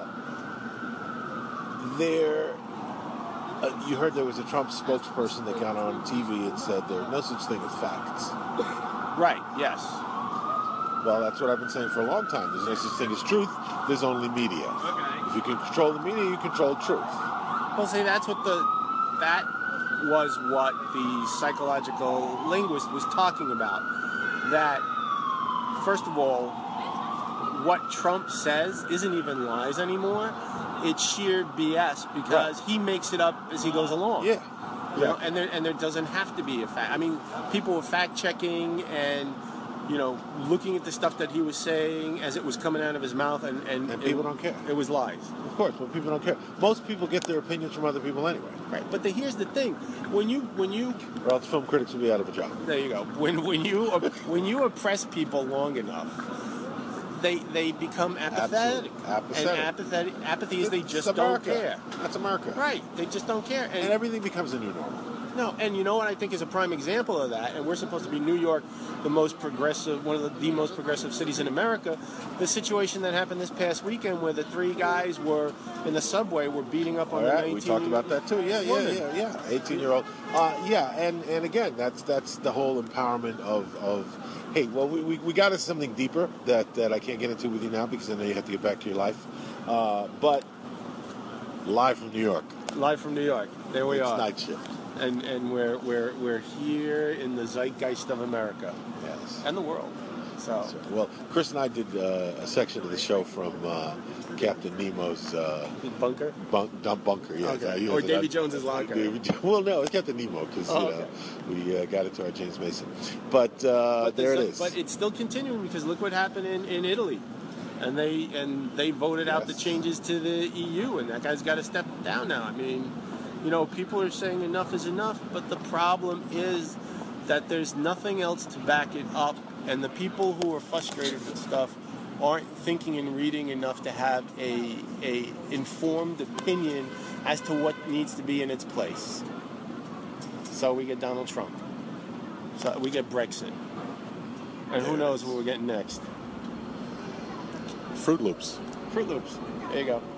You heard there was a Trump spokesperson that got on TV and said there's no such thing as facts. Right, yes. Well, that's what I've been saying for a long time. There's no such thing as truth. There's only media. Okay. If you can control the media, you control truth. Well, see, that was what the psychological linguist was talking about. That, first of all, what Trump says isn't even lies anymore. It's sheer BS because he makes it up as he goes along. Yeah. You know, and there doesn't have to be a fact. I mean, people were fact checking and looking at the stuff that he was saying as it was coming out of his mouth, and people don't care. It was lies. Of course, but people don't care. Most people get their opinions from other people anyway. Right. But here's the thing: when you or else film critics will be out of a job. There you go. When you oppress people long enough, they become apathetic. Absolutely. And apathy is they just don't care. That's America. Right. They just don't care. And everything becomes a new normal. No, and you know what I think is a prime example of that, and we're supposed to be New York, the most progressive, one of the most progressive cities in America. The situation that happened this past weekend where the 3 guys were in the subway were beating up on the 19-year-old we talked about that too. Yeah. 18-year-old. And again, that's the whole empowerment of hey, well, we got into something deeper that I can't get into with you now because I know you have to get back to your life. But live from New York. Live from New York. There we are. It's Night Shift. And we're here in the zeitgeist of America. Yes. And the world. So well, Chris and I did a section of the show from Captain Nemo's bunker. Bunker, yeah. Okay. Or Davy Jones's locker. Well, no, it's Captain Nemo because we got into our James Mason. But there it is. But it's still continuing because look what happened in Italy. And they voted out the changes to the EU, and that guy's got to step down now. I mean, people are saying enough is enough, but the problem is that there's nothing else to back it up, and the people who are frustrated with stuff aren't thinking and reading enough to have a informed opinion as to what needs to be in its place. So we get Donald Trump. So we get Brexit. And who knows what we're getting next. Fruit Loops. Fruit Loops. There you go.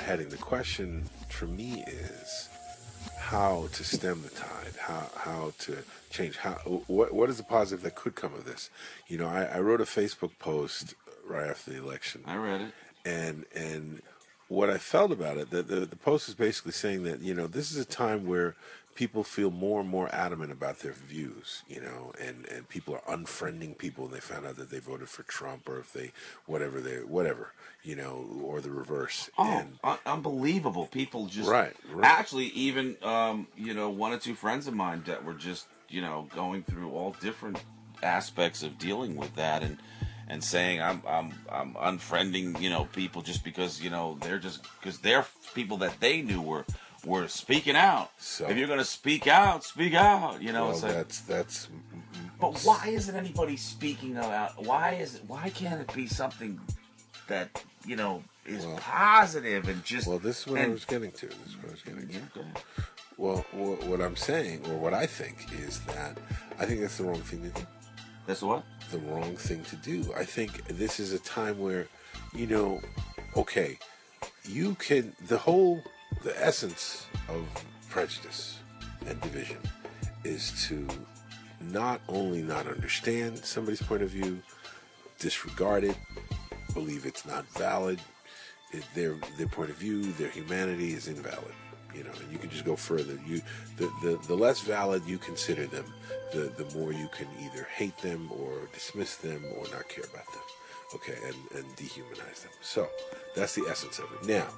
heading. The question for me is how to stem the tide, how to change, what is the positive that could come of this? You know, I wrote a Facebook post right after the election. I read it. And what I felt about it, the post is basically saying that, you know, this is a time where people feel more and more adamant about their views, you know, and people are unfriending people and they found out that they voted for Trump, or if they, whatever, you know, or the reverse. Oh, unbelievable. People just... Right. Actually, even, you know, one or two friends of mine that were just, you know, going through all different aspects of dealing with that and saying I'm unfriending, you know, people just because, you know, because they're people that they knew were speaking out. So if you're going to speak out, you know. Well, it's like, that's. But why isn't anybody speaking out? Why can't it be something that, you know, is positive and just? Well, this is what I was getting to. Yeah, go ahead. Well, what I'm saying, or what I think, is that I think that's the wrong thing to do. That's what? The wrong thing to do. I think this is a time where, you know, okay, you can, the essence of prejudice and division is to not only not understand somebody's point of view, disregard it, believe it's not valid, their point of view, their humanity is invalid. You know, and you can just go further. The less valid you consider them, the more you can either hate them or dismiss them or not care about them. Okay, and dehumanize them. So that's the essence of it. Now,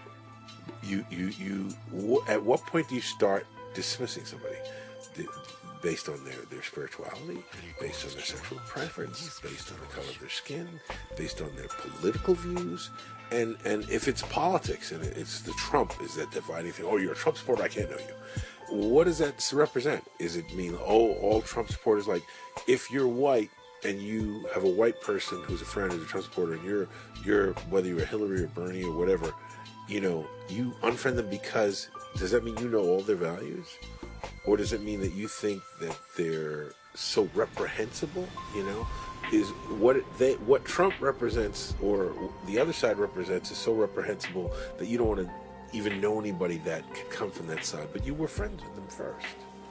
at what point do you start dismissing somebody? Based on their spirituality, based on their sexual preference, based on the color of their skin, based on their political views, and if it's politics and it's the Trump is that dividing thing. Oh, you're a Trump supporter, I can't know you. What does that represent? Is it mean all Trump supporters, like if you're white and you have a white person who's a friend who's a Trump supporter, and you're whether you're Hillary or Bernie or whatever, you know, you unfriend them because does that mean you know all their values? Or does it mean that you think that they're so reprehensible, you know? Is what Trump represents or the other side represents is so reprehensible that you don't want to even know anybody that could come from that side, but you were friends with them first.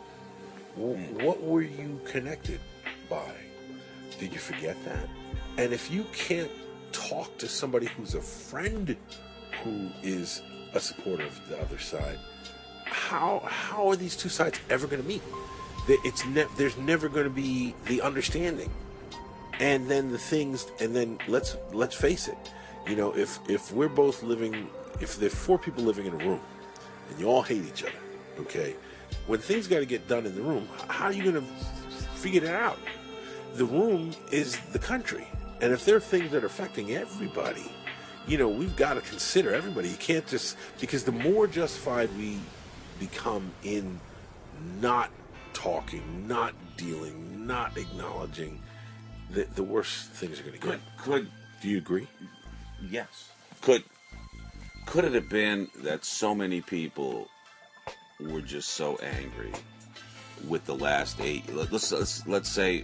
What were you connected by? Did you forget that? And if you can't talk to somebody who's a friend who is a supporter of the other side, how are these two sides ever going to meet? There's never going to be the understanding, and then the things. And then let's face it. You know, if we're both living, if there's four people living in a room, and you all hate each other, okay, when things got to get done in the room, how are you going to figure that out? The room is the country, and if there are things that are affecting everybody, you know, we've got to consider everybody. You can't just, because the more justified we become in not talking, not dealing, not acknowledging, the worse things are going to get. Do you agree? Yes. Could it have been that so many people were just so angry with the last 8? Let's say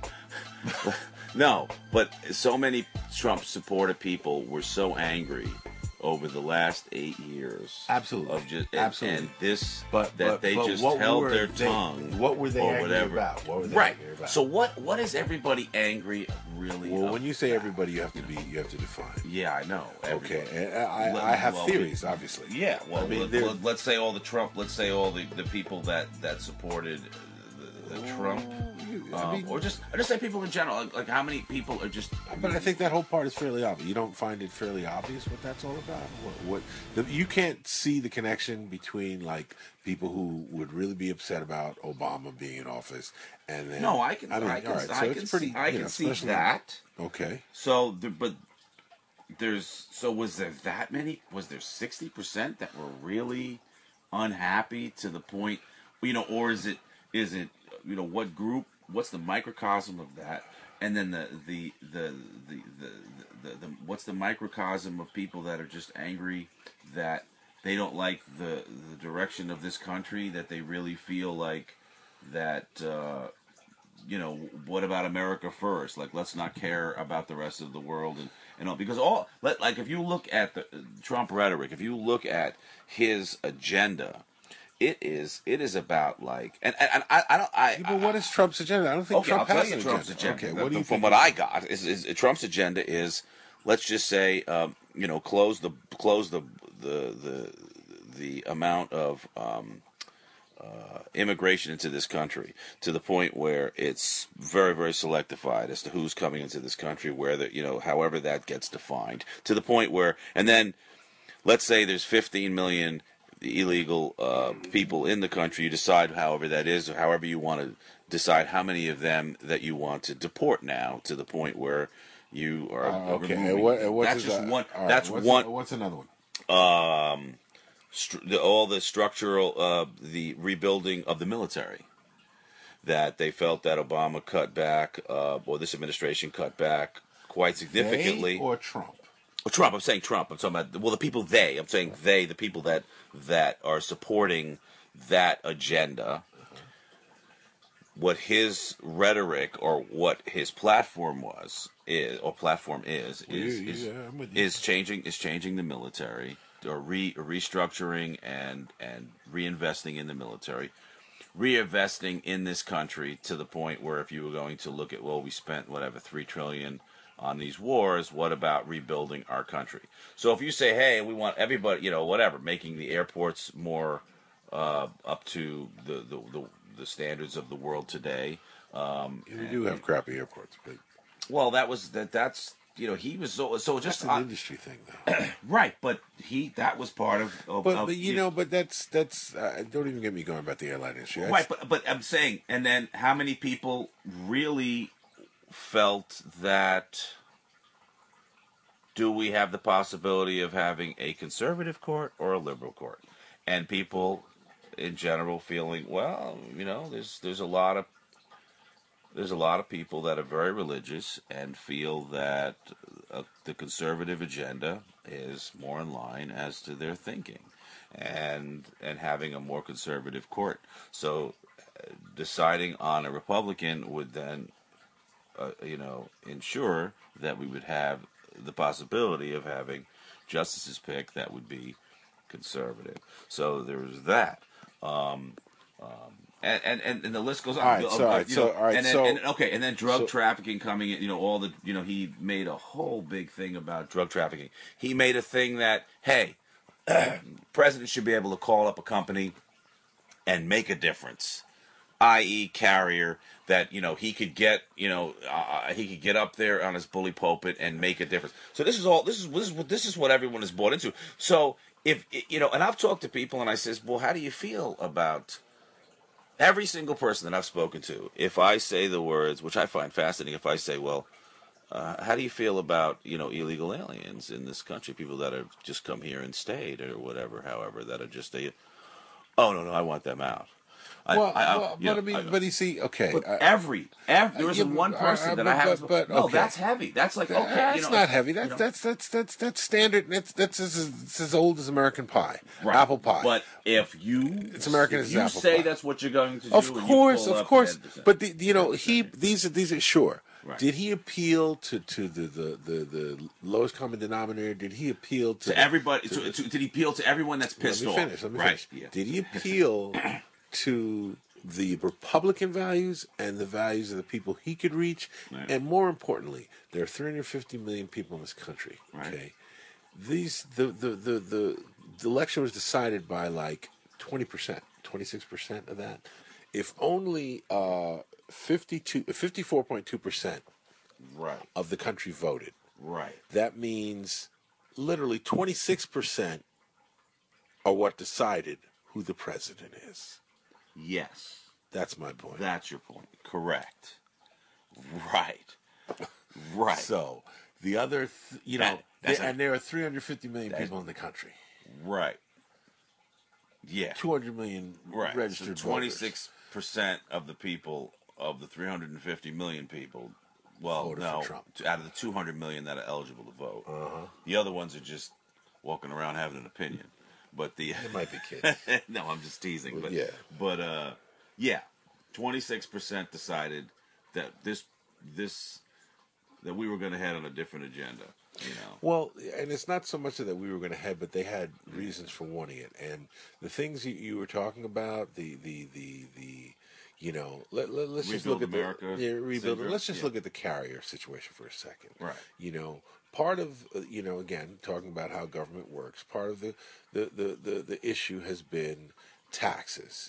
no, but so many Trump supported people were so angry over the last 8 years. Absolutely. Absolutely. And this, but they just held their tongue. What were they or angry whatever. about? What were they right. angry about? So what is everybody angry really Well, about? when you say everybody, you have to define. Yeah, I know. Everybody. Okay, and I have theories, obviously. Yeah, well, I mean, let's say all the Trump, let's say all the people that supported the Trump, or just say people in general. Like how many people are just? But I think that whole part is fairly obvious. You don't find it fairly obvious what that's all about? You can't see the connection between like people who would really be upset about Obama being in office, and then I can see that. Okay. So, was there that many? Was there 60% that were really unhappy to the point, you know, or is it, you know, what group? What's the microcosm of that? And then the what's the microcosm of people that are just angry that they don't like the direction of this country, that they really feel like that, you know, what about America first? Like, let's not care about the rest of the world and all, because like if you look at the Trump rhetoric, if you look at his agenda, it is about like and but what is Trump's agenda? I don't think Trump has an Trump's agenda. agenda. Okay, what do you from think? what I got is Trump's agenda is, let's just say, close the amount of immigration into this country to the point where it's very, very selectified as to who's coming into this country, where however that gets defined, to the point where, and then let's say there's 15 million illegal people in the country. You decide however that is, or however you want to decide how many of them that you want to deport now, to the point where you are okay. removing. That's just one. That's one. What's another one? All the structural, the rebuilding of the military, that they felt that Obama cut back, or this administration cut back quite significantly. They or Trump? Well, Trump. I'm saying Trump. I'm talking about the people. I'm saying the people that are supporting that agenda. What his rhetoric or what his platform is changing the military, or restructuring and reinvesting in the military, reinvesting in this country, to the point where if you were going to look at, well, we spent $3 trillion on these wars, what about rebuilding our country? So if you say, hey, we want everybody, making the airports more up to the standards of the world today. We do have crappy airports, but that's he was so just that's an industry thing, though. Right? But that was part of. But that's don't even get me going about the airline industry. Right, but I'm saying, and then how many people really felt that? Do we have the possibility of having a conservative court or a liberal court? And people in general feeling, well, there's a lot of people that are very religious and feel that the conservative agenda is more in line as to their thinking, and having a more conservative court. So deciding on a Republican would then ensure that we would have the possibility of having justices picked that would be conservative. So there was that. And the list goes on. And then drug trafficking coming in. He made a whole big thing about drug trafficking. He made a thing that, hey, president should be able to call up a company and make a difference, i.e., Carrier, that he could get up there on his bully pulpit and make a difference. So this is what everyone is bought into. So if and I've talked to people and I says, well, how do you feel about every single person that I've spoken to? If I say the words, which I find fascinating, if I say, well, how do you feel about illegal aliens in this country, people that have just come here and stayed or whatever, however, that are just oh no, I want them out. But you see, okay. But there isn't one person that I haven't. But no, okay. That's heavy. That's like, okay, that's not heavy. That's standard. That's as old as American pie, right. Apple pie. But it's American as apple pie. Say that's what you're going to do. Of course. But these are sure. Right. Did he appeal to the lowest common denominator? Did he appeal to everybody? Did he appeal to everyone that's pissed off? Let me finish. Yeah. Did he appeal to the Republican values and the values of the people he could reach? Right. And more importantly, there are 350 million people in this country. Right. Okay, the election was decided by like 20%, 26% of that. If only 54.2% right. of the country voted, right, that means literally 26% are what decided who the president is. Yes. That's my point. That's your point. Correct. Right. Right. So, the other, and there are 350 million people in the country. Right. Yeah. 200 million registered so 26% of the people, of the 350 million people, voted for Trump. Out of the 200 million that are eligible to vote. Uh-huh. The other ones are just walking around having an opinion. But it might be kids. No, I'm just teasing. But 26% decided that that we were going to head on a different agenda. Well, and it's not so much that we were going to head, but they had reasons for wanting it. And the things you were talking about, let's just look at America, rebuild. Let's just look at the carrier situation for a second. Right. Part of again, talking about how government works. Part of the issue has been taxes.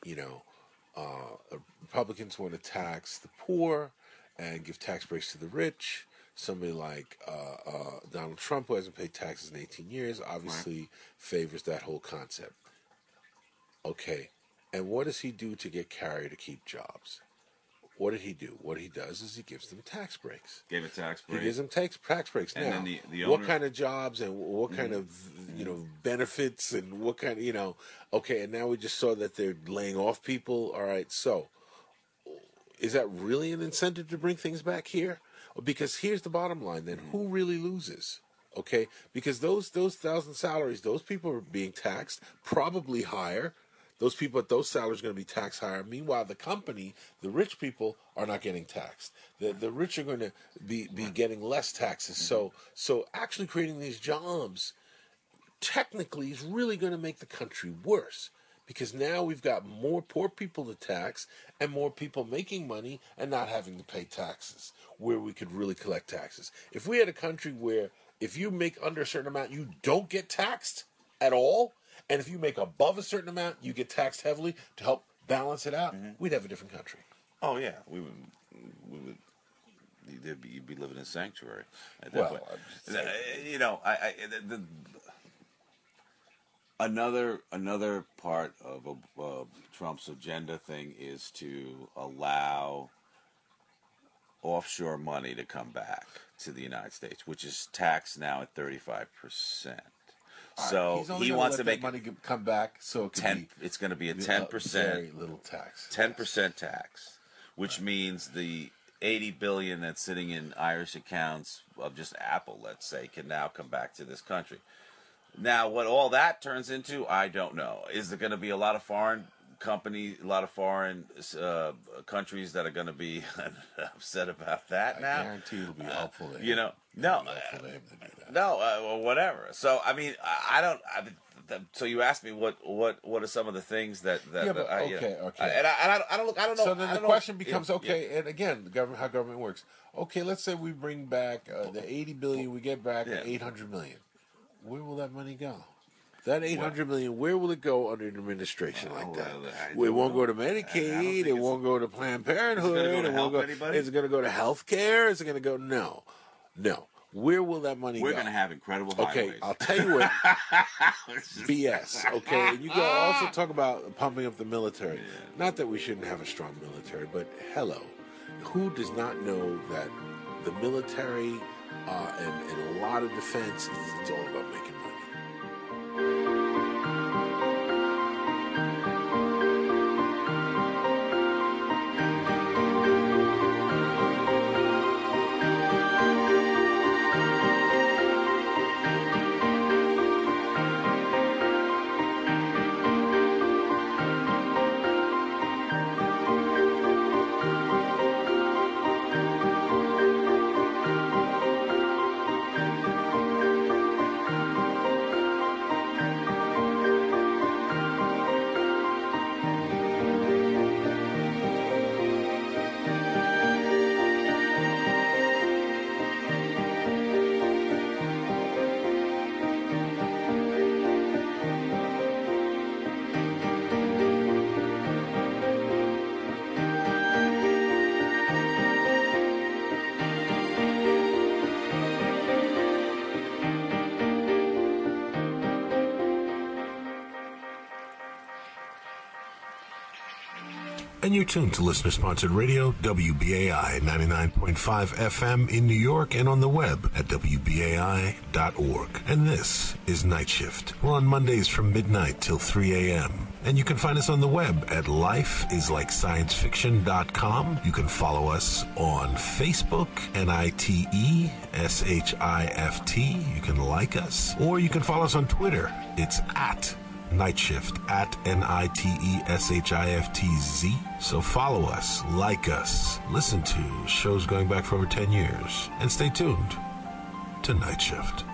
Republicans want to tax the poor and give tax breaks to the rich. Somebody like Donald Trump, who hasn't paid taxes in 18 years, obviously favors that whole concept. Okay, and what does he do to get carrier to keep jobs? What did he do? What he does is he gives them tax breaks. Gave a tax break. He gives them tax breaks. And now, then the what owner, kind of jobs and what kind of benefits and what kind of okay, and now we just saw that they're laying off people. All right, so is that really an incentive to bring things back here? Because here's the bottom line then, who really loses? Okay, because those 1,000 salaries, those people are being taxed probably higher. Those people at those salaries are going to be taxed higher. Meanwhile, the company, the rich people, are not getting taxed. The rich are going to be getting less taxes. So actually creating these jobs technically is really going to make the country worse. Because now we've got more poor people to tax and more people making money and not having to pay taxes where we could really collect taxes. If we had a country where if you make under a certain amount, you don't get taxed at all, and if you make above a certain amount, you get taxed heavily to help balance it out, we'd have a different country. Oh, yeah. We would. You'd be living in a sanctuary at that point. Another part of Trump's agenda thing is to allow offshore money to come back to the United States, which is taxed now at 35%. So he wants to make money come back. So it's going to be a 10%, very little tax, 10% tax, which means the $80 billion that's sitting in Irish accounts of just Apple, let's say, can now come back to this country. Now, what all that turns into, I don't know. Is there going to be a lot of foreign companies, a lot of foreign countries that are going to be upset about that now? I guarantee it'll be helpful. Whatever. So, I mean, I don't. So you asked me what are some of the things that okay. And I don't know. So then the question becomes, and again, how government works. Okay, let's say we bring back the $80 billion, we get back $800 million. Where will that money go? That $800 million, where will it go under an administration like that? It won't go to Medicaid. It won't go to Planned Parenthood. Is it going to go to health care? Is it going to go? No. Where will that money go? We're going to have incredible highways. Okay, I'll tell you what. BS. Okay, and you can also talk about pumping up the military. Yeah. Not that we shouldn't have a strong military, but hello, who does not know that the military and a lot of defense, it's all about making money. And you're tuned to listener-sponsored radio, WBAI 99.5 FM in New York and on the web at WBAI.org. And this is Night Shift. We're on Mondays from midnight till 3 a.m. And you can find us on the web at lifeislikesciencefiction.com. You can follow us on Facebook, NITESHIFT. You can like us. Or you can follow us on Twitter. It's at Night Shift, at NITESHIFTZ. So follow us, like us, listen to shows going back for over 10 years, and stay tuned. to Night Shift.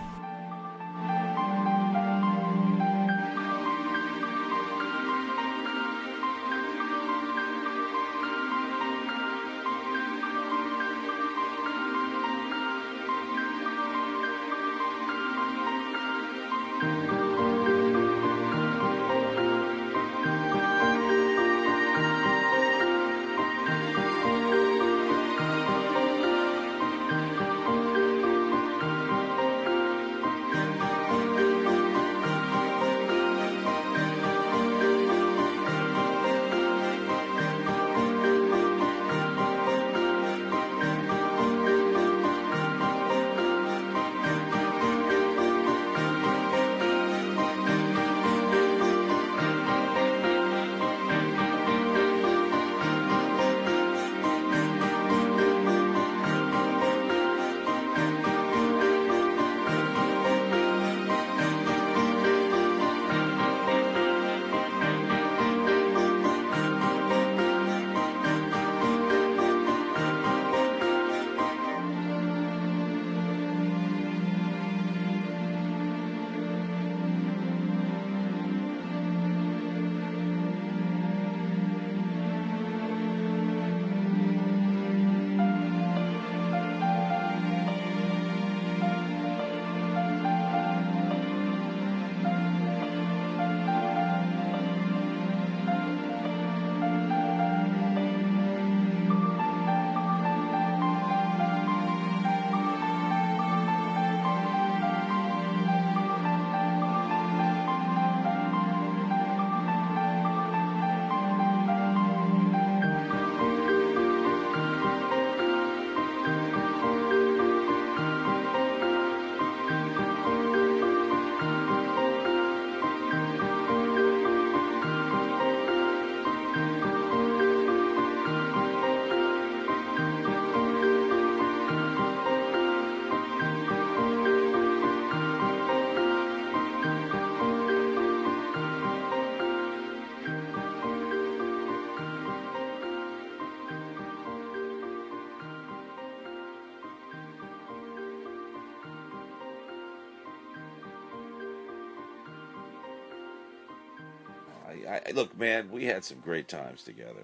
Look, man, we had some great times together.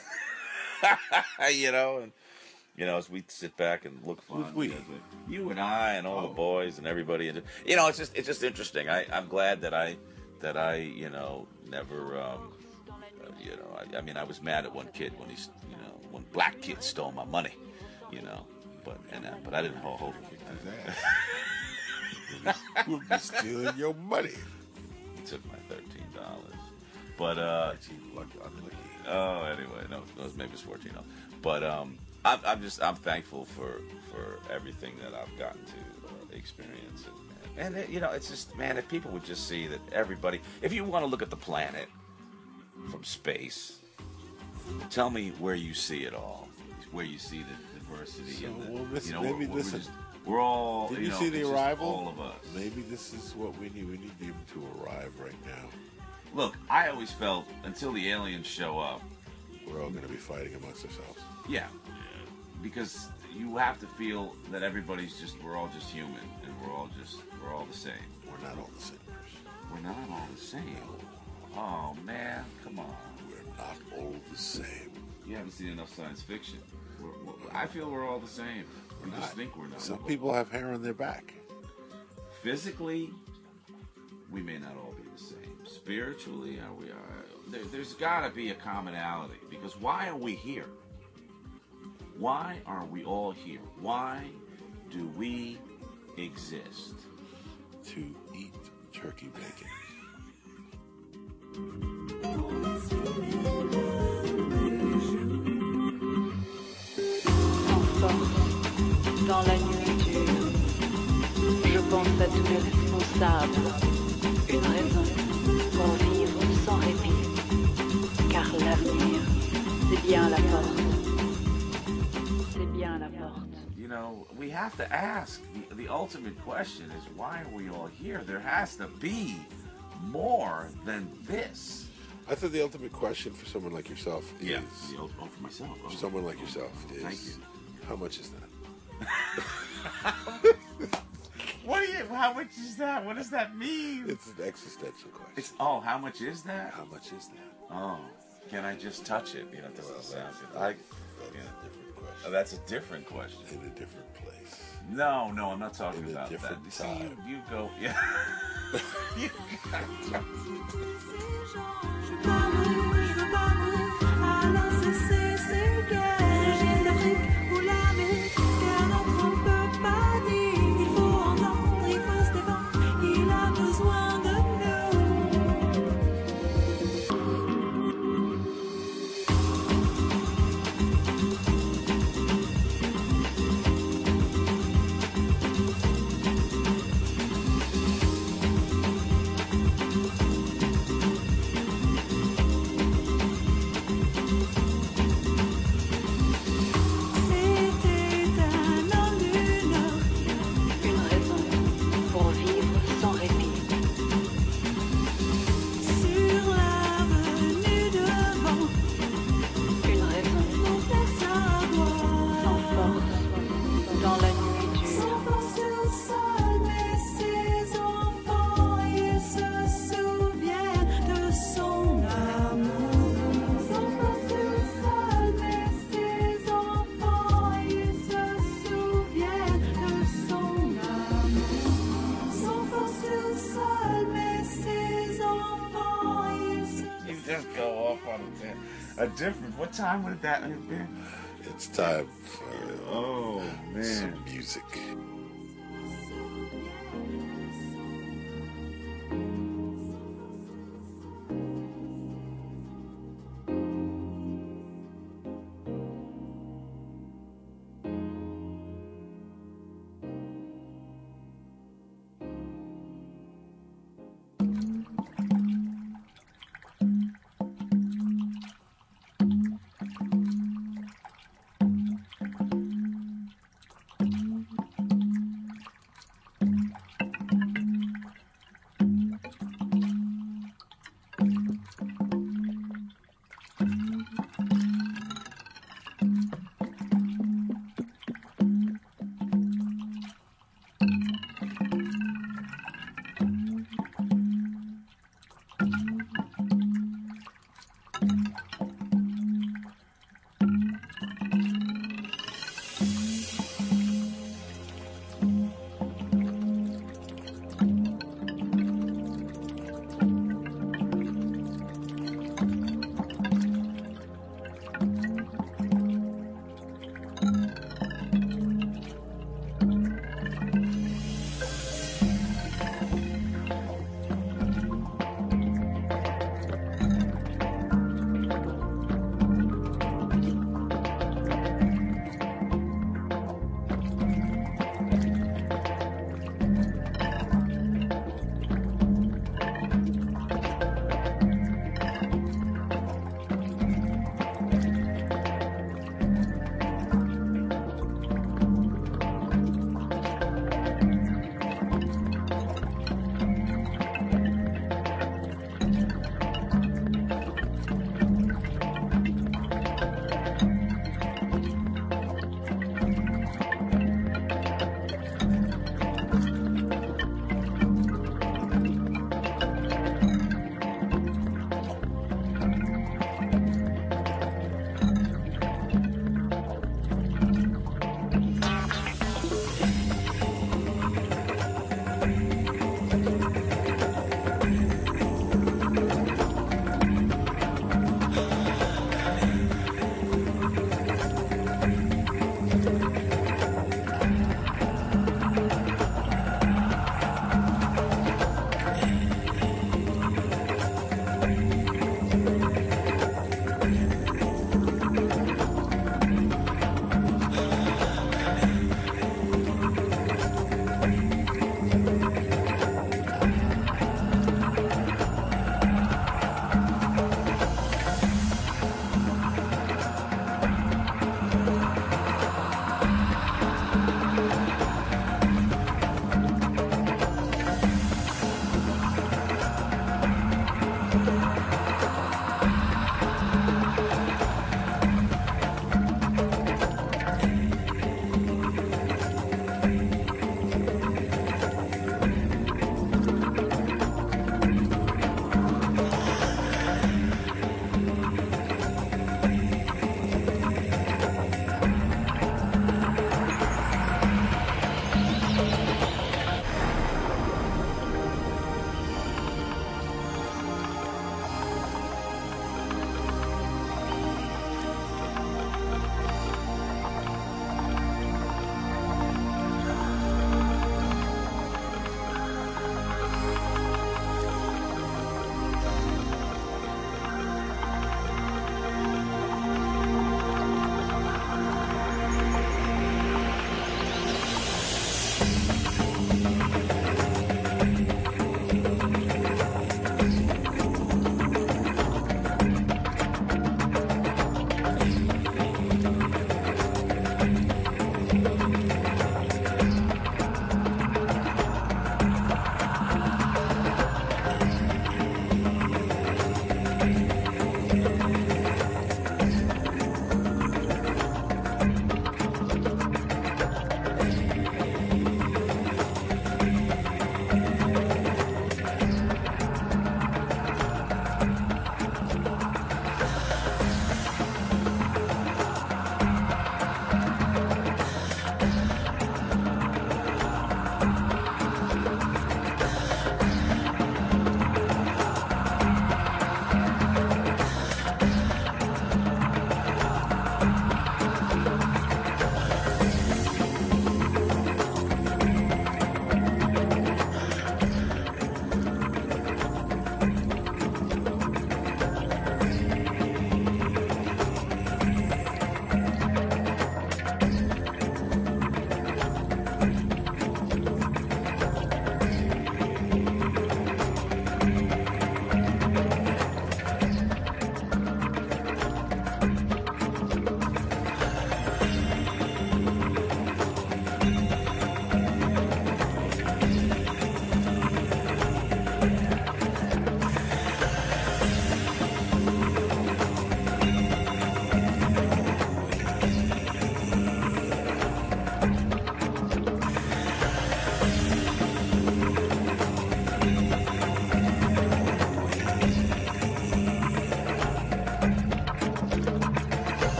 And as we sit back and look fun, you and I and all the boys and everybody, and it's just interesting. I'm glad that I never, I was mad at one kid when one black kid stole my money, but I didn't hold it. We'll be stealing your money. He took my $13. But anyway, no, maybe it's 14. But I'm thankful for everything that I've gotten to experience, and it's just, man, if people would just see that everybody, if you want to look at the planet from space, tell me where you see it all, where you see the diversity we're all. Did you see the arrival? All of us. Maybe this is what we need. We need them to arrive right now. Look, I always felt until the aliens show up, we're all going to be fighting amongst ourselves. Yeah, because you have to feel that we're all just human, and we're all the same. We're not all the same. We're not all the same. Oh man, come on. We're not all the same. You haven't seen enough science fiction. I feel we're all the same. We just think we're not. Some people have hair on their back. Physically, we may not all be the same. Spiritually, there's got to be a commonality, because why are we here? Why are we all here? Why do we exist? To eat turkey bacon. Dans la nuit dure, je pense à tous les responsables. Une raison pour vivre sans répit. Car l'avenir, c'est bien la porte. C'est bien la porte. We have to ask. The ultimate question is, why are we all here? There has to be more than this. I think the ultimate question for someone like yourself is... Yeah, for myself. For someone like yourself is... Thank you. How much is that? How much is that? What does that mean? It's an existential question. How much is that? How much is that? Oh, can I just touch it? You know, That's a different question. That's a different question. In a different place. No, I'm not talking In a about different that. time. See, you go, yeah. You got a different. What time would that have been? It's time for some music.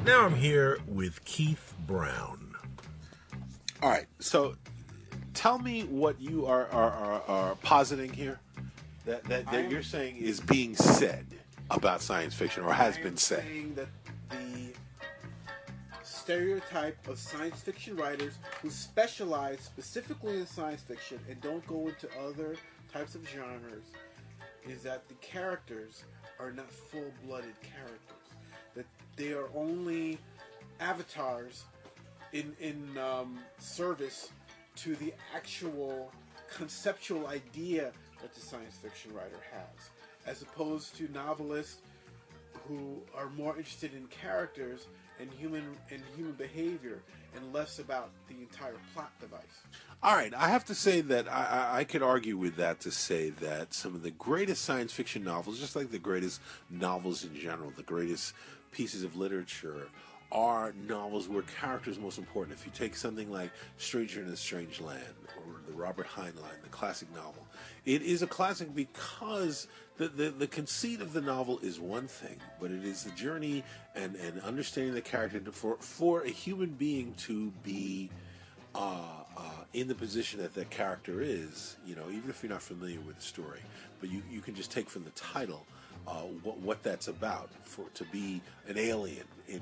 Now I'm here with Keith Brown. All right, so tell me what you are positing here that you're saying is being said about science fiction or has been said. Saying that the stereotype of science fiction writers who specialize specifically in science fiction and don't go into other types of genres is that the characters are not full-blooded characters. That they are only avatars in service to the actual conceptual idea that the science fiction writer has, as opposed to novelists who are more interested in characters and human behavior and less about the entire plot device. All right, I have to say that I could argue with that to say that some of the greatest science fiction novels, just like the greatest novels in general, the greatest pieces of literature, are novels where character is most important. If you take something like Stranger in a Strange Land or the Robert Heinlein, the classic novel, it is a classic because the conceit of the novel is one thing, but it is the journey and understanding the character for a human being to be in the position that that character is, even if you're not familiar with the story, but you can just take from the title what that's about, to be an alien in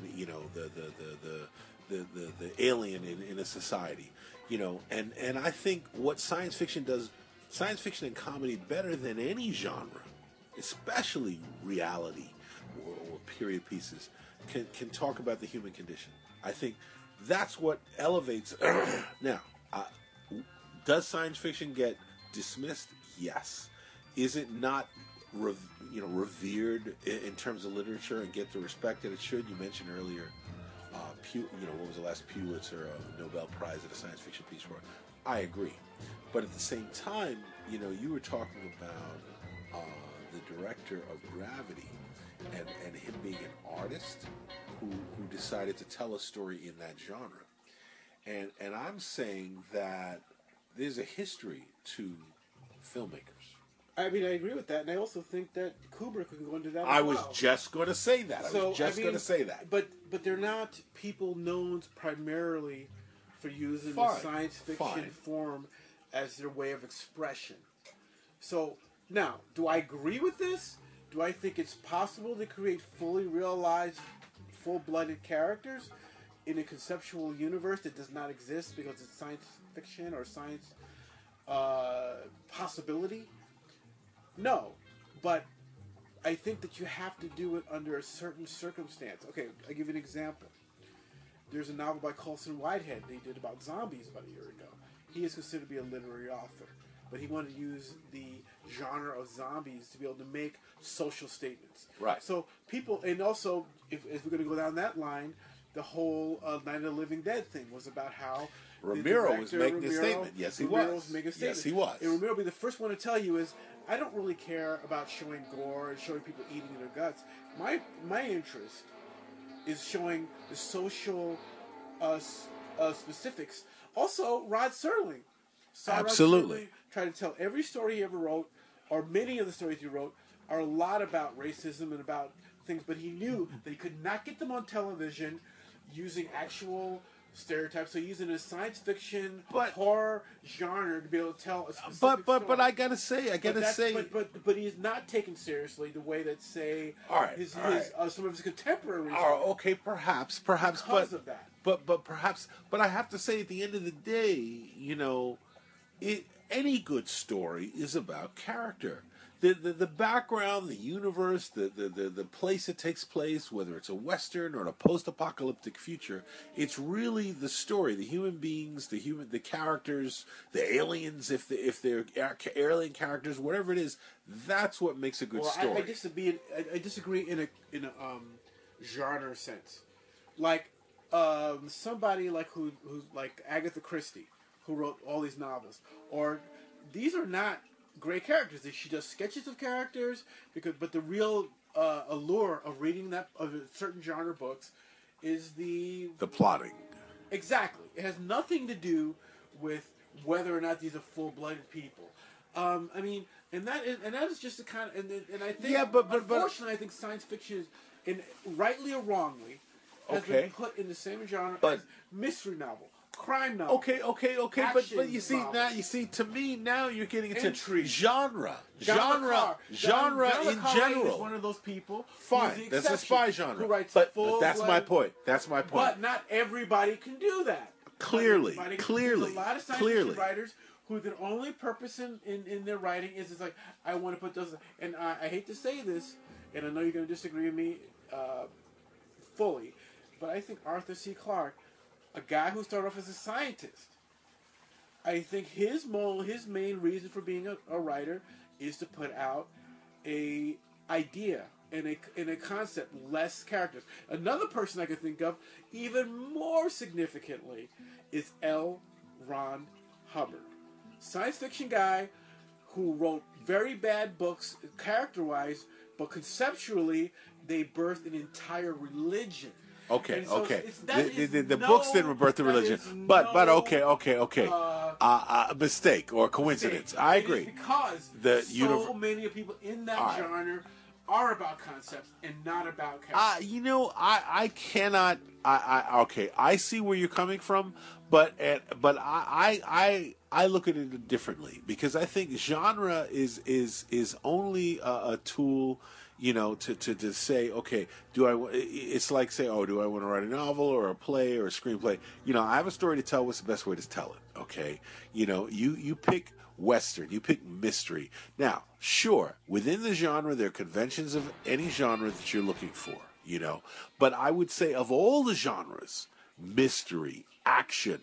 the alien in a society, and I think what science fiction does, science fiction and comedy better than any genre, especially reality or period pieces, can talk about the human condition. I think that's what elevates. Now, does science fiction get dismissed? Yes. Is it not revered in terms of literature and get the respect that it should? You mentioned earlier, what was the last Pulitzer Nobel Prize at a science fiction piece for? I agree, but at the same time, you were talking about the director of Gravity and him being an artist who decided to tell a story in that genre, and I'm saying that there's a history to filmmakers. I mean, I agree with that, and I also think that Kubrick can go into that. I was just going to say that. Going to say that. But they're not people known primarily for using the science fiction form as their way of expression. So now, do I agree with this? Do I think it's possible to create fully realized, full-blooded characters in a conceptual universe that does not exist because it's science fiction or science possibility? No, but I think that you have to do it under a certain circumstance. Okay, I'll give you an example. There's a novel by Colson Whitehead that he did about zombies about a year ago. He is considered to be a literary author, but he wanted to use the genre of zombies to be able to make social statements. Right. So people, and also, if we're going to go down that line, the whole Night of the Living Dead thing was about how Romero was making a statement. Yes, he was. Yes, he was. And Romero will be the first one to tell you is, I don't really care about showing gore and showing people eating their guts. My interest is showing the social specifics. Also, Rod Serling. Absolutely. Rod Serling tried to tell every story he ever wrote, or many of the stories he wrote, are a lot about racism and about things, but he knew that he could not get them on television using actual stereotypes. So using a science fiction horror genre to be able to tell a specific story. But I gotta say, but he's not taken seriously the way that some of his contemporaries. Okay, perhaps, because of that. But I have to say, at the end of the day, any good story is about character. The background, the universe, the place it takes place, whether it's a Western or a post-apocalyptic future, it's really the story, the human beings, the characters, the aliens, if they're alien characters, whatever it is, that's what makes a good story. I disagree in a genre sense, like somebody like who's like Agatha Christie, who wrote all these novels, or these are not great characters. She does sketches of characters but the real allure of reading of certain genre books is the plotting. Exactly. It has nothing to do with whether or not these are full-blooded people. I mean, and that is just the kind of and I think unfortunately I think science fiction is, and rightly or wrongly, has been put in the same genre as mystery novel, crime novel. Okay. But you see now, to me now you're getting into genre in general. Is one of those people. Fine, that's a spy genre. Who writes but that's my point. But not everybody can do that. Clearly. There's a lot of science fiction writers who their only purpose in their writing is like, I want to put those. And I hate to say this, and I know you're going to disagree with me fully, but I think Arthur C. Clarke, a guy who started off as a scientist, I think his main reason for being a writer is to put out a idea and a concept, less characters. Another person I could think of, even more significantly, is L. Ron Hubbard. Science fiction guy who wrote very bad books character-wise, but conceptually they birthed an entire religion. Okay. The books didn't birth the religion, but okay. Mistake or coincidence. I agree. Because many people in that genre are about concepts and not about characters. I cannot. I see where you're coming from, but I look at it differently because I think genre is only a tool. To say, okay, it's like say, do I want to write a novel or a play or a screenplay? I have a story to tell. What's the best way to tell it? Okay. You pick Western, you pick mystery. Now, sure, within the genre, there are conventions of any genre that you're looking for, but I would say of all the genres, mystery, action,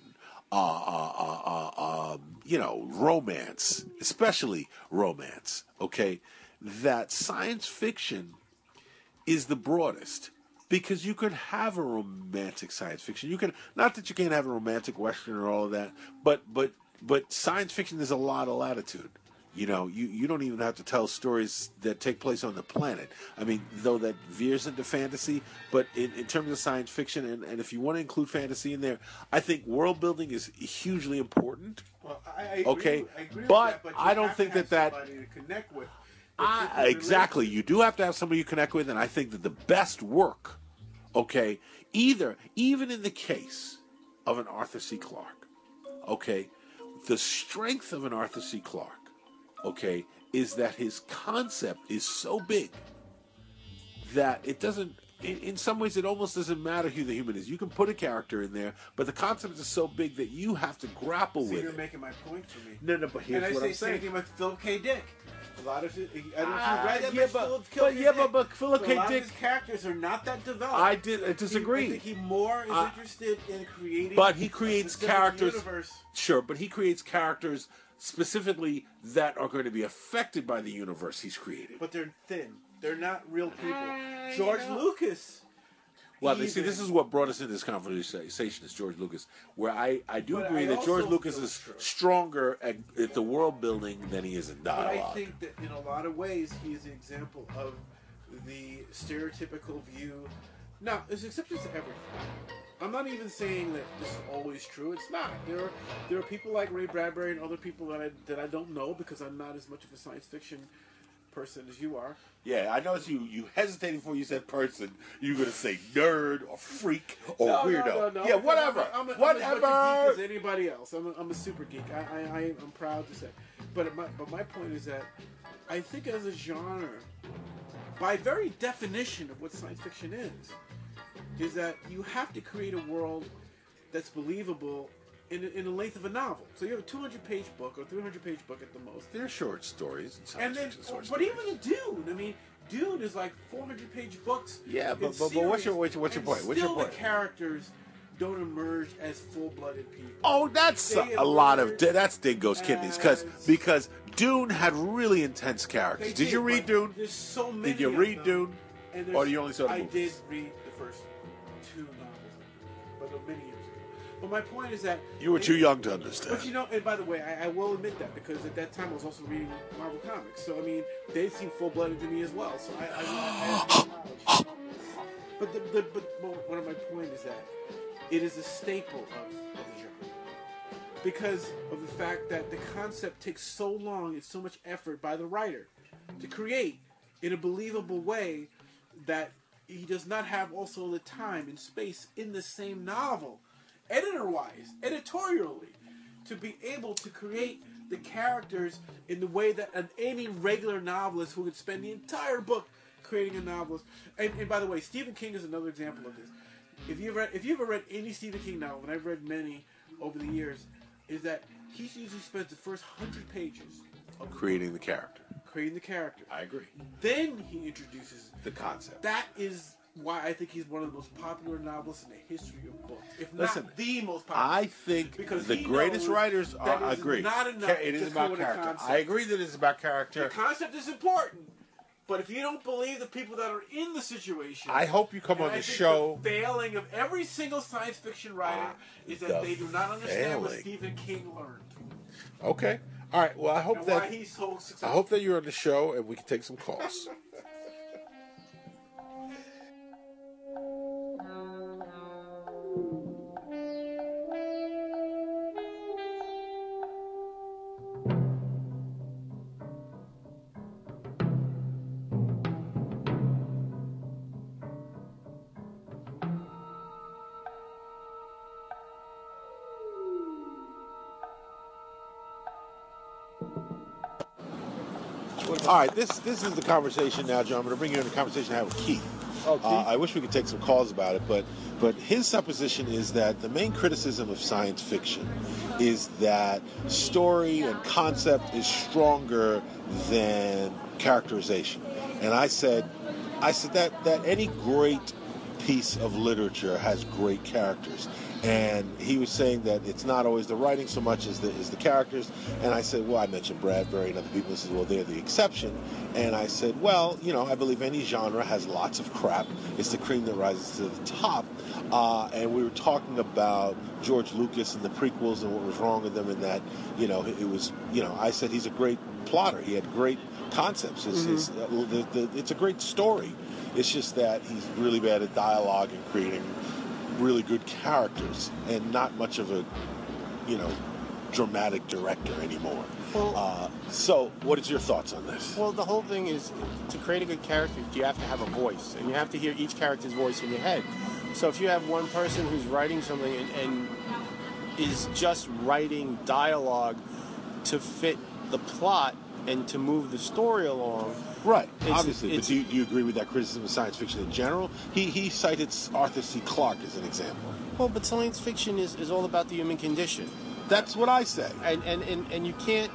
romance, especially romance, okay, that science fiction is the broadest because you could have a romantic science fiction. You can, not that you can't have a romantic Western or all of that, but science fiction there's a lot of latitude. You don't even have to tell stories that take place on the planet. I mean, though that veers into fantasy, but in terms of science fiction, and if you want to include fantasy in there, I think world building is hugely important. Well, I agree but with that, I don't think that somebody to connect with. Exactly. You do have to have somebody you connect with, and I think that the best work, okay, even in the case of an Arthur C. Clarke, okay, the strength of an Arthur C. Clarke, okay, is that his concept is so big that it doesn't, in some ways, it almost doesn't matter who the human is. You can put a character in there, but the concept is so big that you have to grapple with you're it. making my point for me. No, but here's what I'm saying. Same thing with Philip K. Dick. A lot of it, I don't know if you read that, but Philip K. Dick, a lot of his characters are not that developed. I disagree. I think he more is interested in creating. But he creates characters. Universe. Sure, but he creates characters specifically that are going to be affected by the universe he's created. But they're thin. They're not real people. George Lucas. Well, see, this is what brought us into this conversation is George Lucas, where I do agree that George Lucas is stronger at the world building than he is in dialogue. But I think that in a lot of ways he is an example of the stereotypical view. Now, there's exceptions to everything. I'm not even saying that this is always true. It's not. There are people like Ray Bradbury and other people that I don't know because I'm not as much of a science fiction person as you are. Yeah, I noticed you hesitated before you said person. You're going to say nerd or freak or weirdo. No. Yeah, whatever. I'm as much a geek as anybody else. I'm a super geek. I'm proud to say. But my point is that I think as a genre, by very definition of what science fiction is that you have to create a world that's believable in the length of a novel. So you have a 200-page book or 300-page book at the most. They're short stories. And then, but even a Dune. I mean, Dune is like 400-page books. Yeah, but what's your point? What's your point? The characters don't emerge as full-blooded people. Oh, that's that's Dingo's kidneys because Dune had really intense characters. Did you read Dune? There's so many. Did you read Dune? Or you only saw the movies? I did read the first 2 novels, but many years ago. But my point is that you were too young to understand. But and by the way, I will admit that because at that time I was also reading Marvel Comics. So I mean, they seem full-blooded to me as well. So I but one of my point is that it is a staple of the genre because of the fact that the concept takes so long and so much effort by the writer to create in a believable way that he does not have also the time and space in the same novel, editor-wise, editorially, to be able to create the characters in the way that any regular novelist who would spend the entire book creating a novelist. And by the way, Stephen King is another example of this. If you ever read any Stephen King novel, and I've read many over the years, is that he usually spends the first 100 pages of creating the character. I agree. Then he introduces the concept. That is why I think he's one of the most popular novelists in the history of books, if Listen, not the most popular. I think because the greatest writers agree. Not enough It is just about for the character. concept. I agree that it's about character. The concept is important, but if you don't believe the people that are in the situation, I hope you come and on I the think show. The failing of every single science fiction writer is that they do not understand what failing. Stephen King learned. Okay. All right. Well, I hope And that why he's so successful. I hope that you're on the show and we can take some calls. All right, this is the conversation now, John. I'm going to bring you in the conversation I have with Keith. I wish we could take some calls about it, but his supposition is that the main criticism of science fiction is that story and concept is stronger than characterization. And I said that any great piece of literature has great characters. And he was saying that it's not always the writing so much as the characters. And I said, well, I mentioned Bradbury and other people. He said, well, they're the exception. And I said, well, I believe any genre has lots of crap. It's the cream that rises to the top. And we were talking about George Lucas and the prequels and what was wrong with them, and that, it was, I said he's a great plotter. He had great concepts. It's a great story. It's just that he's really bad at dialogue and creating really good characters, and not much of a, dramatic director anymore. Well, so, what is your thoughts on this? Well, the whole thing is, to create a good character, you have to have a voice, and you have to hear each character's voice in your head. So if you have one person who's writing something and is just writing dialogue to fit the plot and to move the story along. Right, obviously. But do you agree with that criticism of science fiction in general? He cited Arthur C. Clarke as an example. Well, but science fiction is all about the human condition. That's what I say. And you can't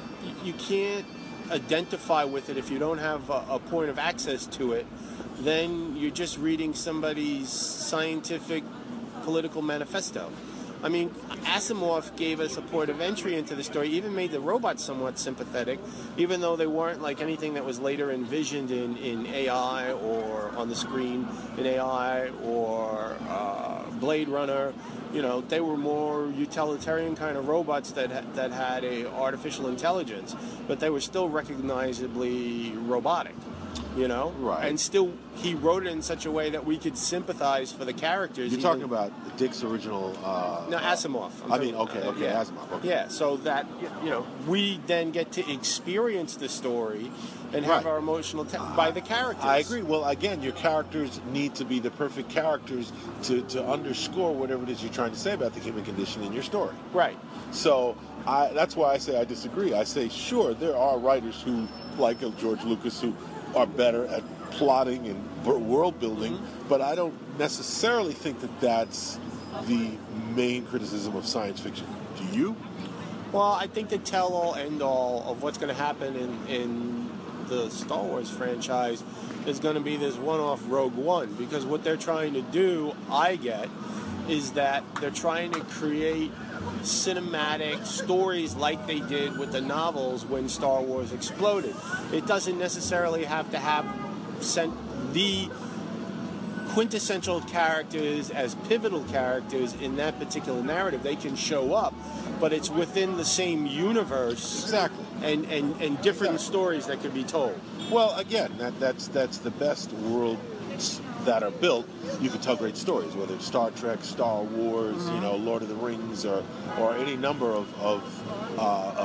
identify with it if you don't have a point of access to it. Then you're just reading somebody's scientific political manifesto. I mean, Asimov gave us a point of entry into the story, even made the robots somewhat sympathetic, even though they weren't like anything that was later envisioned in AI or on the screen in AI or Blade Runner. They were more utilitarian kind of robots that had a artificial intelligence, but they were still recognizably robotic. Right. And still, he wrote it in such a way that we could sympathize for the characters. You're talking about Dick's original... no, Asimov. Asimov. Okay. Yeah, so that, we then get to experience the story and have our emotional by the characters. I agree. Well, again, your characters need to be the perfect characters to underscore whatever it is you're trying to say about the human condition in your story. Right. So, that's why I say I disagree. I say, sure, there are writers who, like George Lucas, who are better at plotting and world building, but I don't necessarily think that that's the main criticism of science fiction. Do you? Well, I think the tell-all, end-all of what's going to happen in the Star Wars franchise is going to be this one-off Rogue One, because what they're trying to do, I get, is that they're trying to create cinematic stories like they did with the novels when Star Wars exploded. It doesn't necessarily have to have the quintessential characters as pivotal characters in that particular narrative. They can show up, but it's within the same universe. Exactly. And different stories that could be told. Well, again, that's the best worlds that are built. You can tell great stories, whether it's Star Trek, Star Wars, Lord of the Rings, or any number of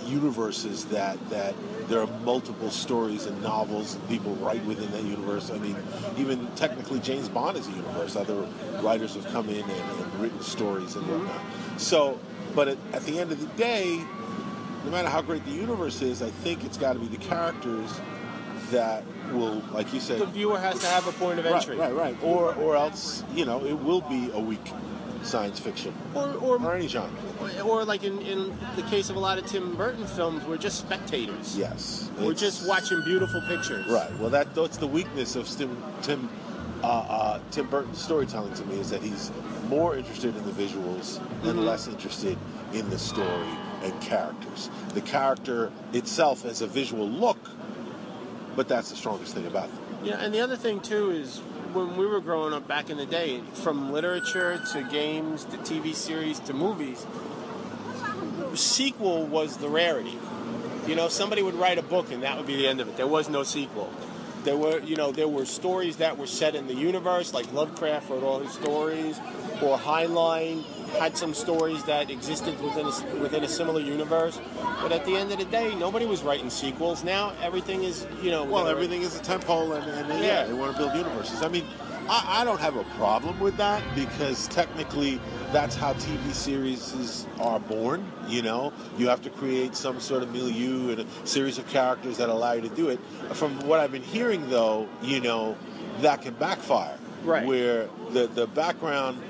universes that there are multiple stories and novels and people write within that universe. I mean, even technically James Bond is a universe. Other writers have come in and written stories and whatnot. So, but at the end of the day, no matter how great the universe is, I think it's got to be the characters that will, like you said, the viewer has to have a point of entry. Right. Or else, it will be a weak science fiction or any genre. Or like in the case of a lot of Tim Burton films, we're just spectators. Yes, we're just watching beautiful pictures. Right. Well, that's the weakness of Tim Burton's storytelling to me, is that he's more interested in the visuals and less interested in the story and characters. The character itself has a visual look, but that's the strongest thing about them. Yeah, and the other thing too is, when we were growing up back in the day, from literature to games to TV series to movies, sequel was the rarity. Somebody would write a book and that would be the end of it. There was no sequel. There were stories that were set in the universe, like Lovecraft wrote all his stories, or Highline had some stories that existed within a similar universe. But at the end of the day, nobody was writing sequels. Now everything is, everything is a tentpole, and they want to build universes. I mean, I don't have a problem with that, because technically that's how TV series are born. You have to create some sort of milieu and a series of characters that allow you to do it. From what I've been hearing, though, that can backfire. Right. Where the background,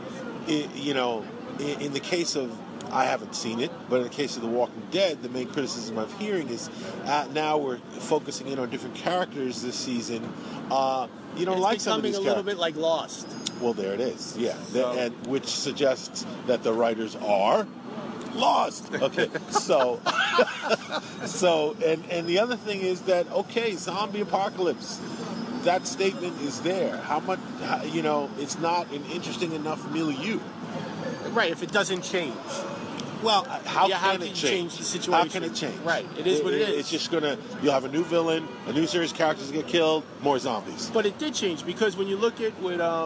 in the case of, I haven't seen it, but in the case of The Walking Dead, the main criticism I'm hearing is now we're focusing in on different characters this season. You don't like some of these characters. It's becoming a little bit like Lost. Well, there it is. Yeah, and which suggests that the writers are lost. Okay, so and the other thing is that, zombie apocalypse. That statement is there. How much? It's not an interesting enough milieu. Right, if it doesn't change. Well, how can it change the situation? How can it change? Right, it is what it is. It's just you'll have a new villain, a new series of characters get killed, more zombies. But it did change, because when you look at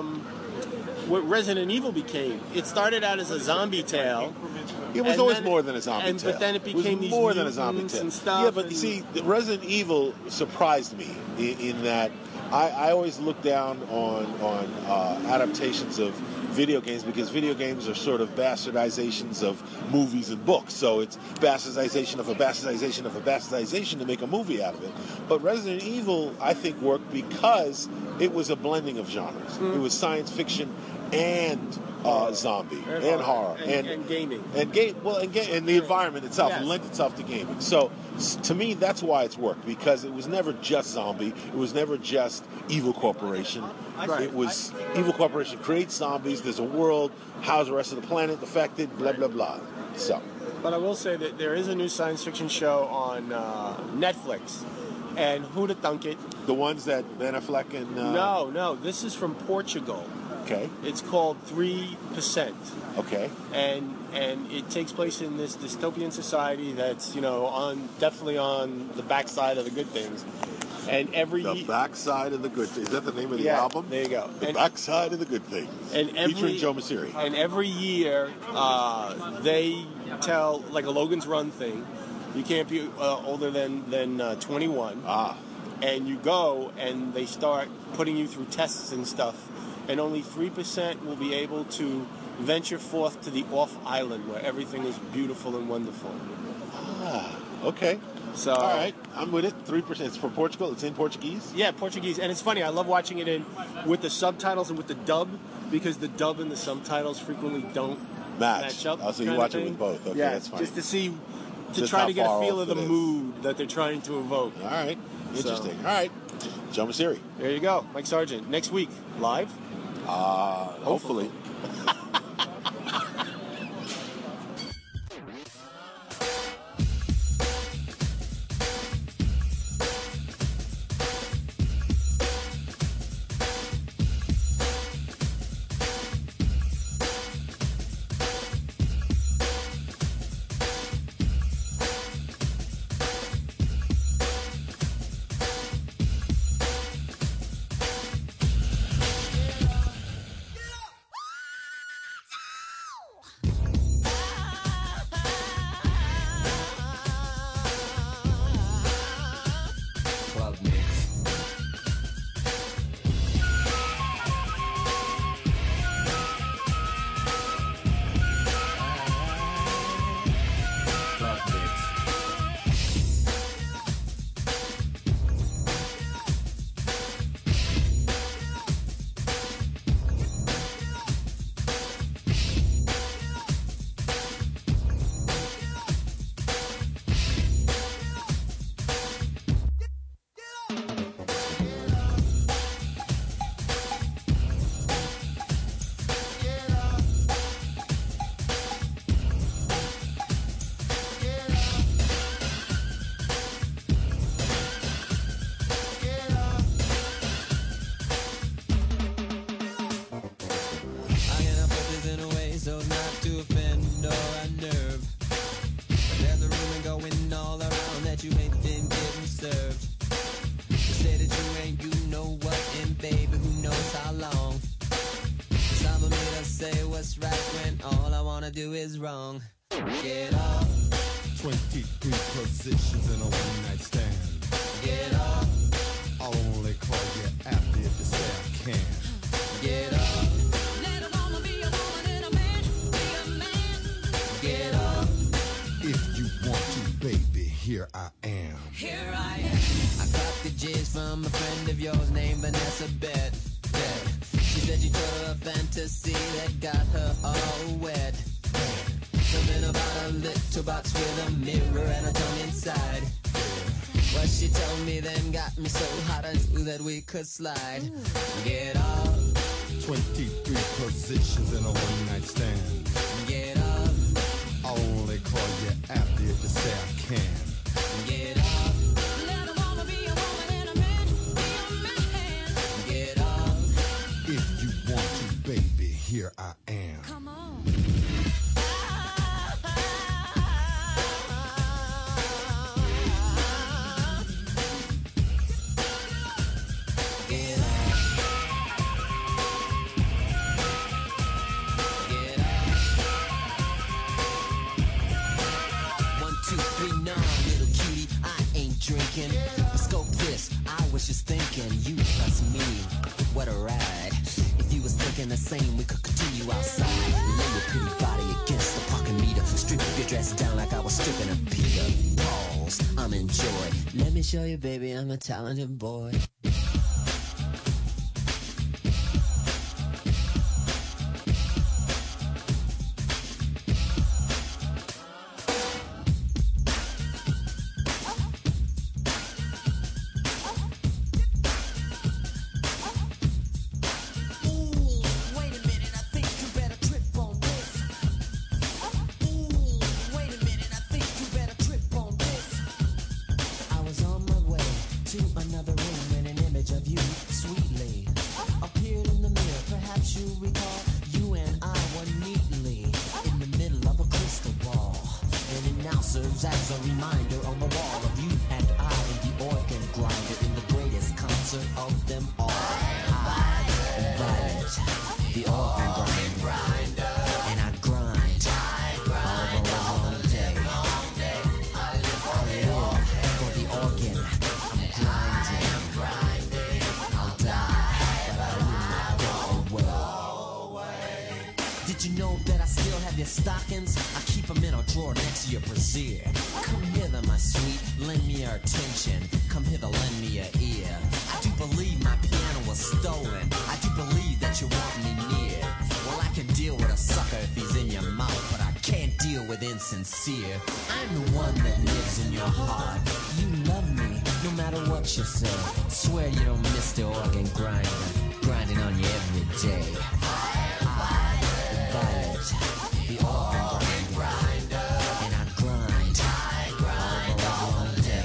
what Resident Evil became, it started out as a zombie tale. It was always more than a zombie tale. But then it became these more than a zombie tale and stuff. Yeah, but you see, Resident Evil surprised me in that I always look down on adaptations of video games, because video games are sort of bastardizations of movies and books. So it's bastardization of a bastardization of a bastardization to make a movie out of it. But Resident Evil, I think, worked because it was a blending of genres. It was science fiction and zombie and horror and gaming and the environment itself lent itself to gaming. So to me, that's why it's worked, because it was never just zombie. It was never just evil corporation. It was evil corporation creates zombies. There's a world. How's the rest of the planet affected? Blah blah blah. So, but I will say that there is a new science fiction show on Netflix, and who'd have thunk it? The ones that Ben Affleck and No, this is from Portugal. Okay. It's called 3%. Okay. And it takes place in this dystopian society that's, definitely on the backside of the good things. And the backside of the good things. Is that the name of the album? There you go. The backside of the the good things. Featuring Joe Massiri. And every year, they tell, like a Logan's Run thing, you can't be older than 21. And you go, and they start putting you through tests and stuff. And only 3% will be able to venture forth to the off island where everything is beautiful and wonderful. Okay. So, all right, I'm with it. 3%. It's for Portugal. It's in Portuguese. Yeah, Portuguese, and it's funny. I love watching it with the subtitles and with the dub, because the dub and the subtitles frequently don't match up. Oh, so you watch it with both. Okay, that's fine. Just to try to get a feel of the mood that they're trying to evoke. All right, interesting. All right, Joe Massiri. There you go, Mike Sargent. Next week, live. Hopefully. do is wrong. Get up. 23 positions in a one-night stand. Get up. I'll only call you after if you say I can. Get up. Let a woman be a woman and a man be a man. Get up. If you want to, baby, here I am. Here I am. I got the J's from a friend of yours named Vanessa Bed. She said you told her a fantasy that got her all wet. Something about a little box with a mirror and a tongue inside. What she told me then got me so hot I knew that we could slide. Get up. 23 positions in a one-night stand. Get up. I'll only call you after if you say I can. Get up. Let a woman be a woman and a man be a man. Get up. If you want to, baby, here I am. Come on. Drinking, scope this, I was just thinking, you plus me, what a ride. If you was thinking the same, we could continue outside. Lay your pretty body against the parking meter. Strip your dress down like I was stripping a Peter. Pause, I'm in joy. Let me show you, baby, I'm a talented boy. Sincere. I'm the one that lives in your heart. You love me, no matter what you say. Swear you don't miss the organ grinding on you every day. I, Violet, the organ grinder, and I grind all the long day.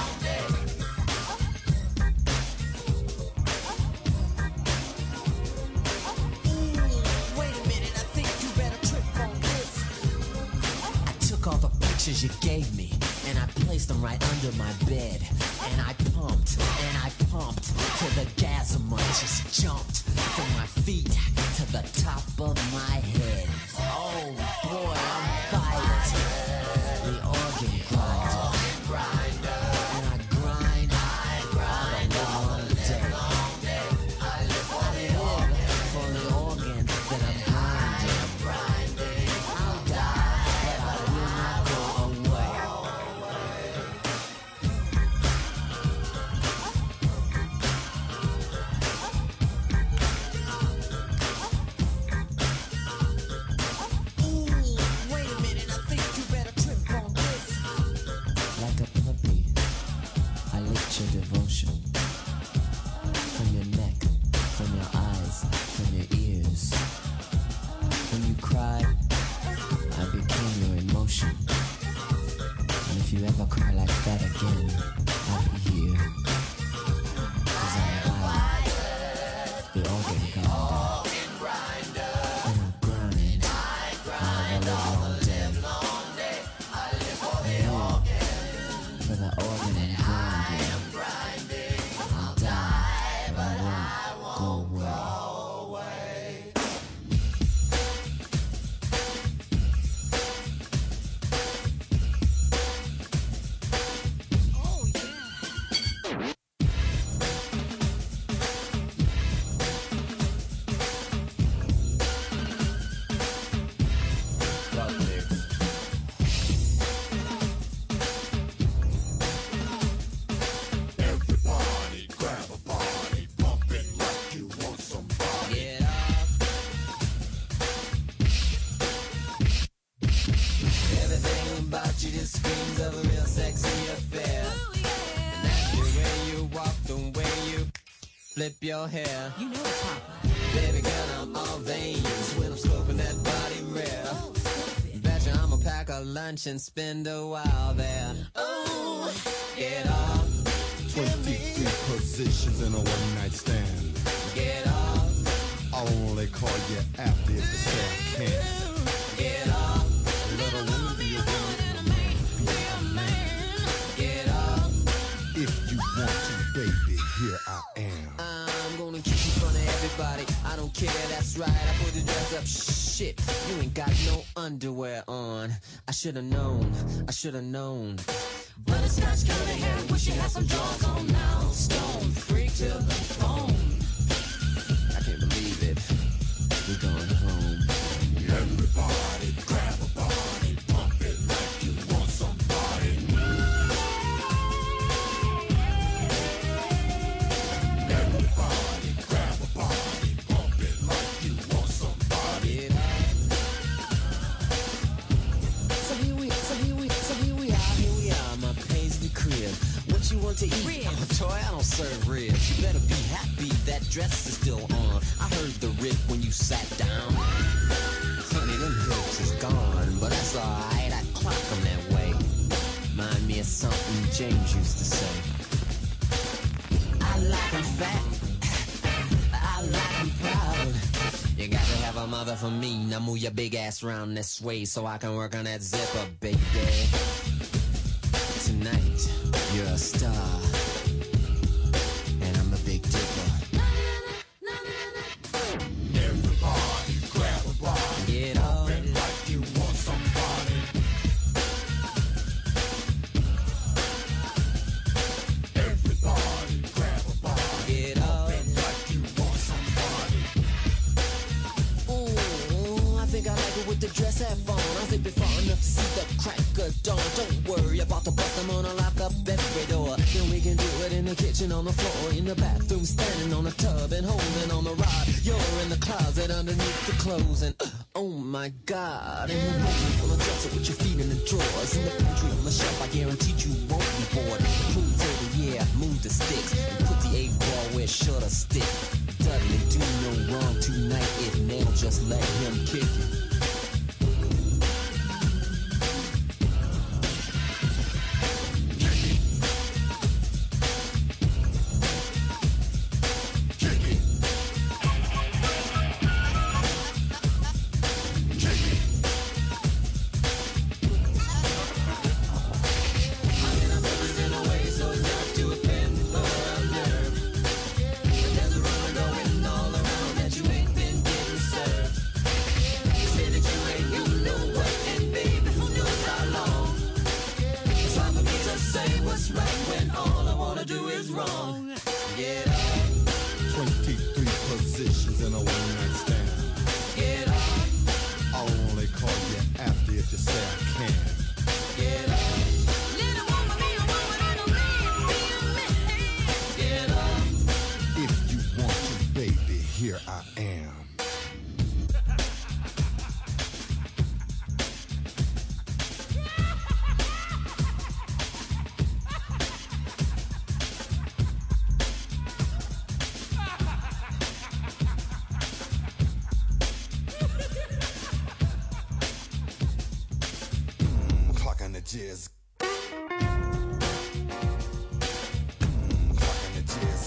Wait a minute, I think you better trip on this. All the pictures you gave me, and I placed them right under my bed. And I pumped till the gasm just jumped from my feet to the top of my head. Oh boy, I'm Violet, the organ grinder, and I grind all the long day. I live for the organ that I'm grinding. I'll die, but I will not go away. Wait a minute, I think you better trip on this. Like a puppy, I licked your devotion. From your neck, from your eyes, from your ears. When you cried, I became your emotion. And if you ever cry like that again, I'll be here. 'Cause I'm Violet, the organ grinder. And I grind all the long day. I live for the organ and grinding. I'll die, but I won't go away. flip your hair. You know it, Papa. Baby girl, I'm all veins when I'm scoping that body rare. Betcha I'ma pack a lunch and spend a while there. Oh, get off. 23 positions in a one-night stand. Get off. I'll only call you after if you say I can. Get off. Let a woman be a woman and a man be a man. Get off. If you want to, baby, here I am. I'm gonna keep you in front of everybody. I don't care, that's right. I put the dress up. Shit, you ain't got no underwear on. I should've known. I should've known. Butterscotch curly hair, wish you had some drawers on now. Stone freak to the bone. I can't believe it. We're going home. Everybody grab a body, pump it like you want somebody. Everybody grab a body, pump it like you want somebody. So here we are, my paisley crib. What you want to eat? Ribs. Oh, toy, I don't serve ribs. You better be happy that dress is still on. I heard the rip when you sat down. Honey, them hips is gone, but that's alright. I clock them that way. Mind me of something James used to say. I like them fat. I like them proud. You got to have a mother for me. Now move your big ass round this way so I can work on that zipper, baby. Tonight, you're a star. And I'm a big dipper. Everybody grab a body, Get off. pump it like you want somebody. Everybody grab a body, Get pump off. it like you want somebody. Ooh, I think I like it with the dress half on. I zip it far enough to see the crack of dawn. Don't worry about the bust, I'm gonna lock up every door. Then we can do it in the kitchen, on the floor, in the bathroom, standing on the tub and holding on the rod. You're in the closet underneath the clothes and oh my God. And we're moving on the dresser with your feet in the drawers. In the pantry on the shelf, I guarantee you won't be bored. Pool table, yeah, move the sticks and put the 8-ball where it shoulda stick. Dudley, do no wrong tonight. If Nail, just let him kick it. Get up. 23 positions in a one-night stand. Get up. I'll only call you after if you say I can. Get up. Little woman, be a woman, and a man, be a man. Get up. If you want to, baby, here I am. Clock on the jizz. Clock on the jizz.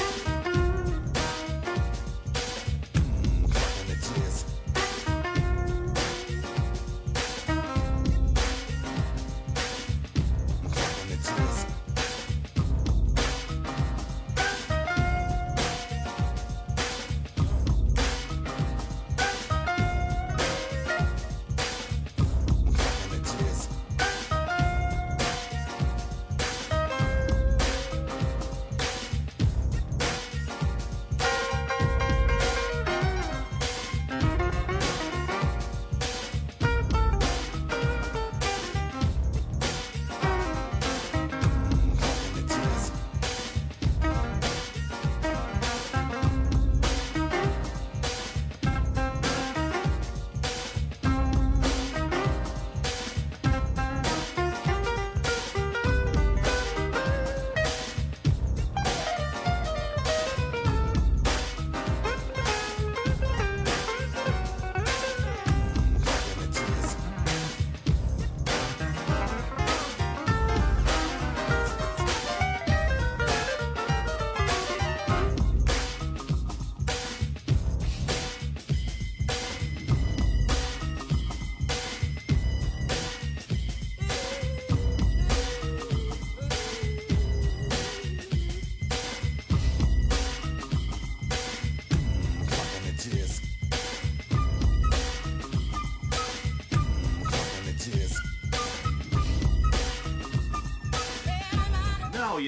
Clock on the jizz. Clock on the jizz. Clock on the jizz.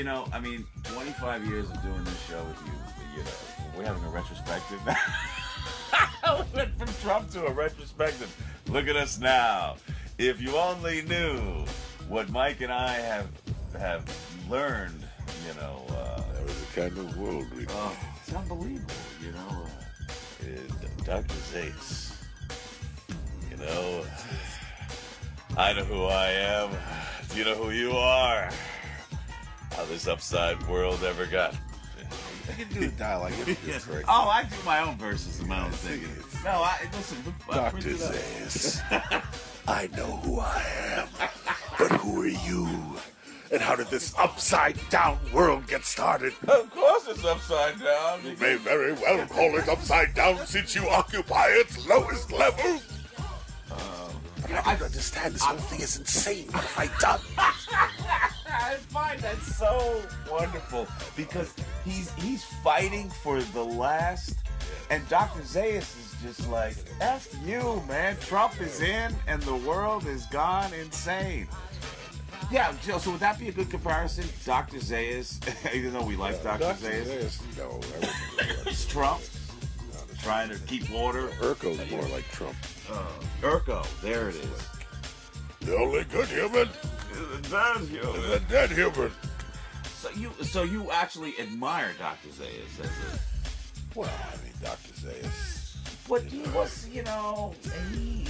know, I mean, 25 years of doing this show with you, you know, we're having a retrospective. We went from Trump to a retrospective. Look at us now. If you only knew what Mike and I have learned, you know. That was the kind of world we live. It's unbelievable, you know. Dr. Zayas, you know, I know who I am. Do you know who you are? How this upside world ever got. You can do the dialogue. Oh, I do my own verses and my own thing. No, listen. Dr. Zayas, I know who I am, but who are you? And how did this upside-down world get started? Of course it's upside down. You may very well call it upside down since you occupy its lowest level. But I don't understand. This whole thing is insane. What have I done? I find that so wonderful because he's fighting for the last, and Dr. Zayas is just like, F you, man. Trump is in, and the world is gone insane. Yeah, so would that be a good comparison? Dr. Zayas, even though we like Dr. Zayas? No, it's Trump trying to keep water. Urkel's more like Trump. Urkel, there it is. The only good human is a dead human. So you actually admire Dr. Zayas as a... Well, I mean, Dr. Zayas. But he was, you know, he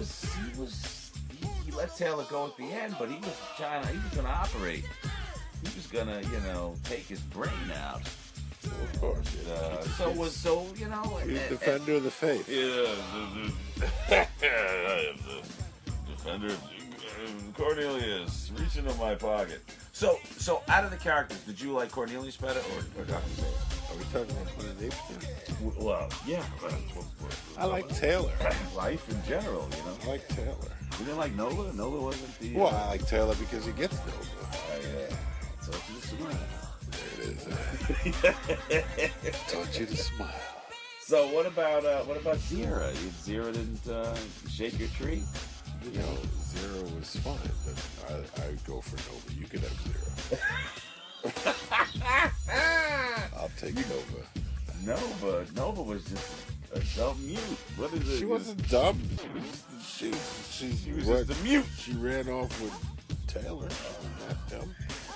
let Taylor go at the end, but he was gonna operate. He was gonna, you know, take his brain out. Well, of course. You know. He's defender of the faith. Yeah, I am the defender of Cornelius. Reach into my pocket. So out of the characters, did you like Cornelius better or Dr. Zayas? Are we talking about Planet of the Apes now? Well, yeah. I like Taylor. Life in general, you know. I like Taylor. You didn't like Nova? Nova wasn't the... Well, I like Taylor because he gets Nova. Taught you to smile. There it is. Taught you to smile. So what about Zira? Zira didn't shake your tree? You know, Zero was fine, but I'd go for Nova. You could have Zero. I'll take Nova. Nova was just a dumb mute. What is it? She wasn't dumb. She was just a mute. She ran off with Taylor. Not dumb.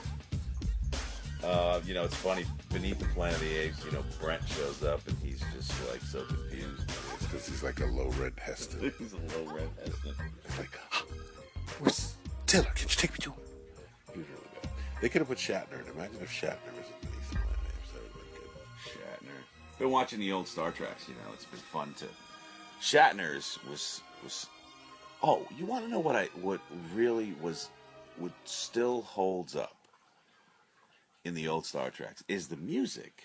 You know, it's funny. Beneath the Planet of the Apes, you know, Brent shows up and he's just like so confused. It's because he's like a low-rent Heston. He's a low-rent Heston. It's like, where's Taylor? Can you take me to him? He was really bad. They could have put Shatner in. Imagine if Shatner was in Beneath the Planet of the Apes. That would have been good. Shatner. Been watching the old Star Treks, you know, it's been fun to... Shatner's was... Oh, you want to know what really what still holds up in the old Star Treks is the music.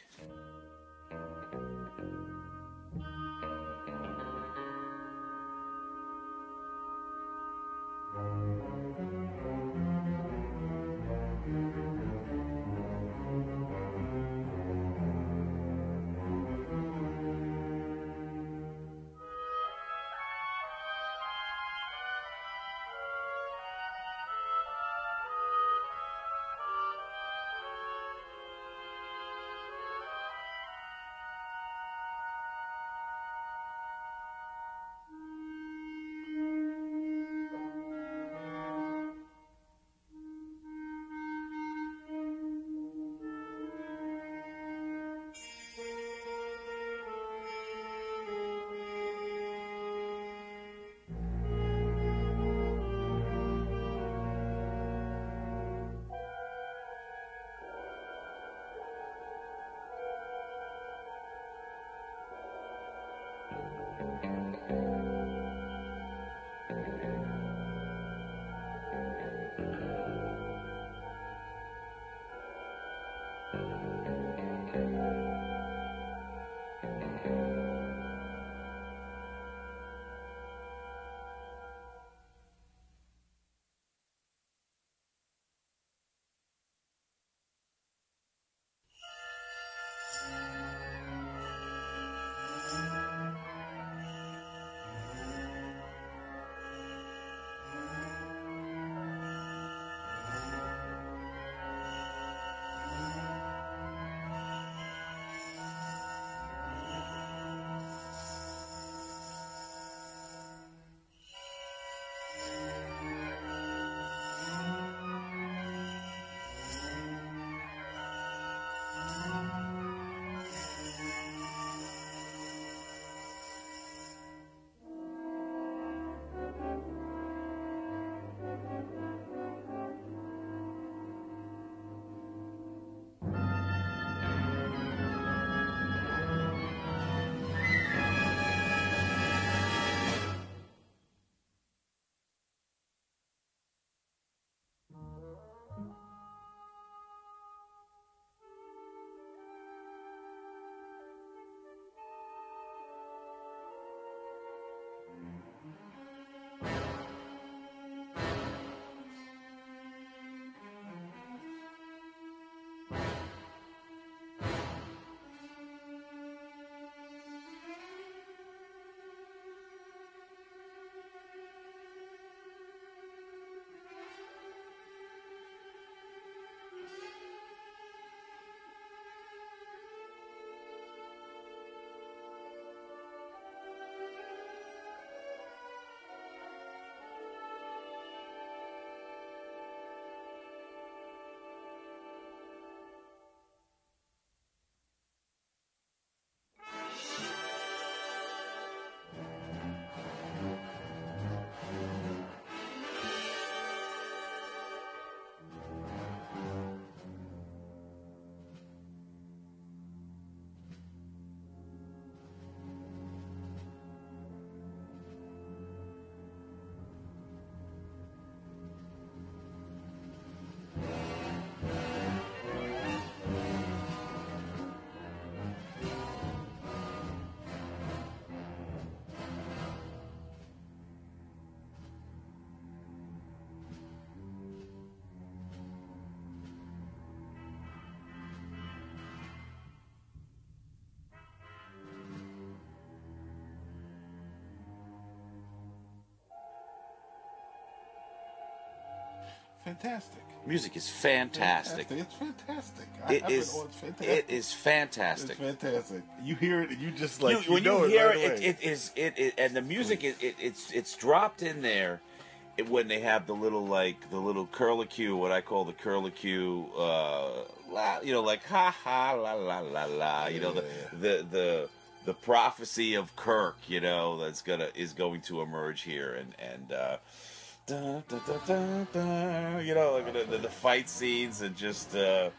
fantastic. Music is fantastic. It's fantastic. It is. It is fantastic. It's fantastic. You hear it, and you just like when know you hear right away. it is and the music it's dropped in there when they have the little curlicue, what I call the curlicue, like ha ha la la la la, the prophecy of Kirk, that's is going to emerge here, and da, da, da, da, da, the fight scenes and just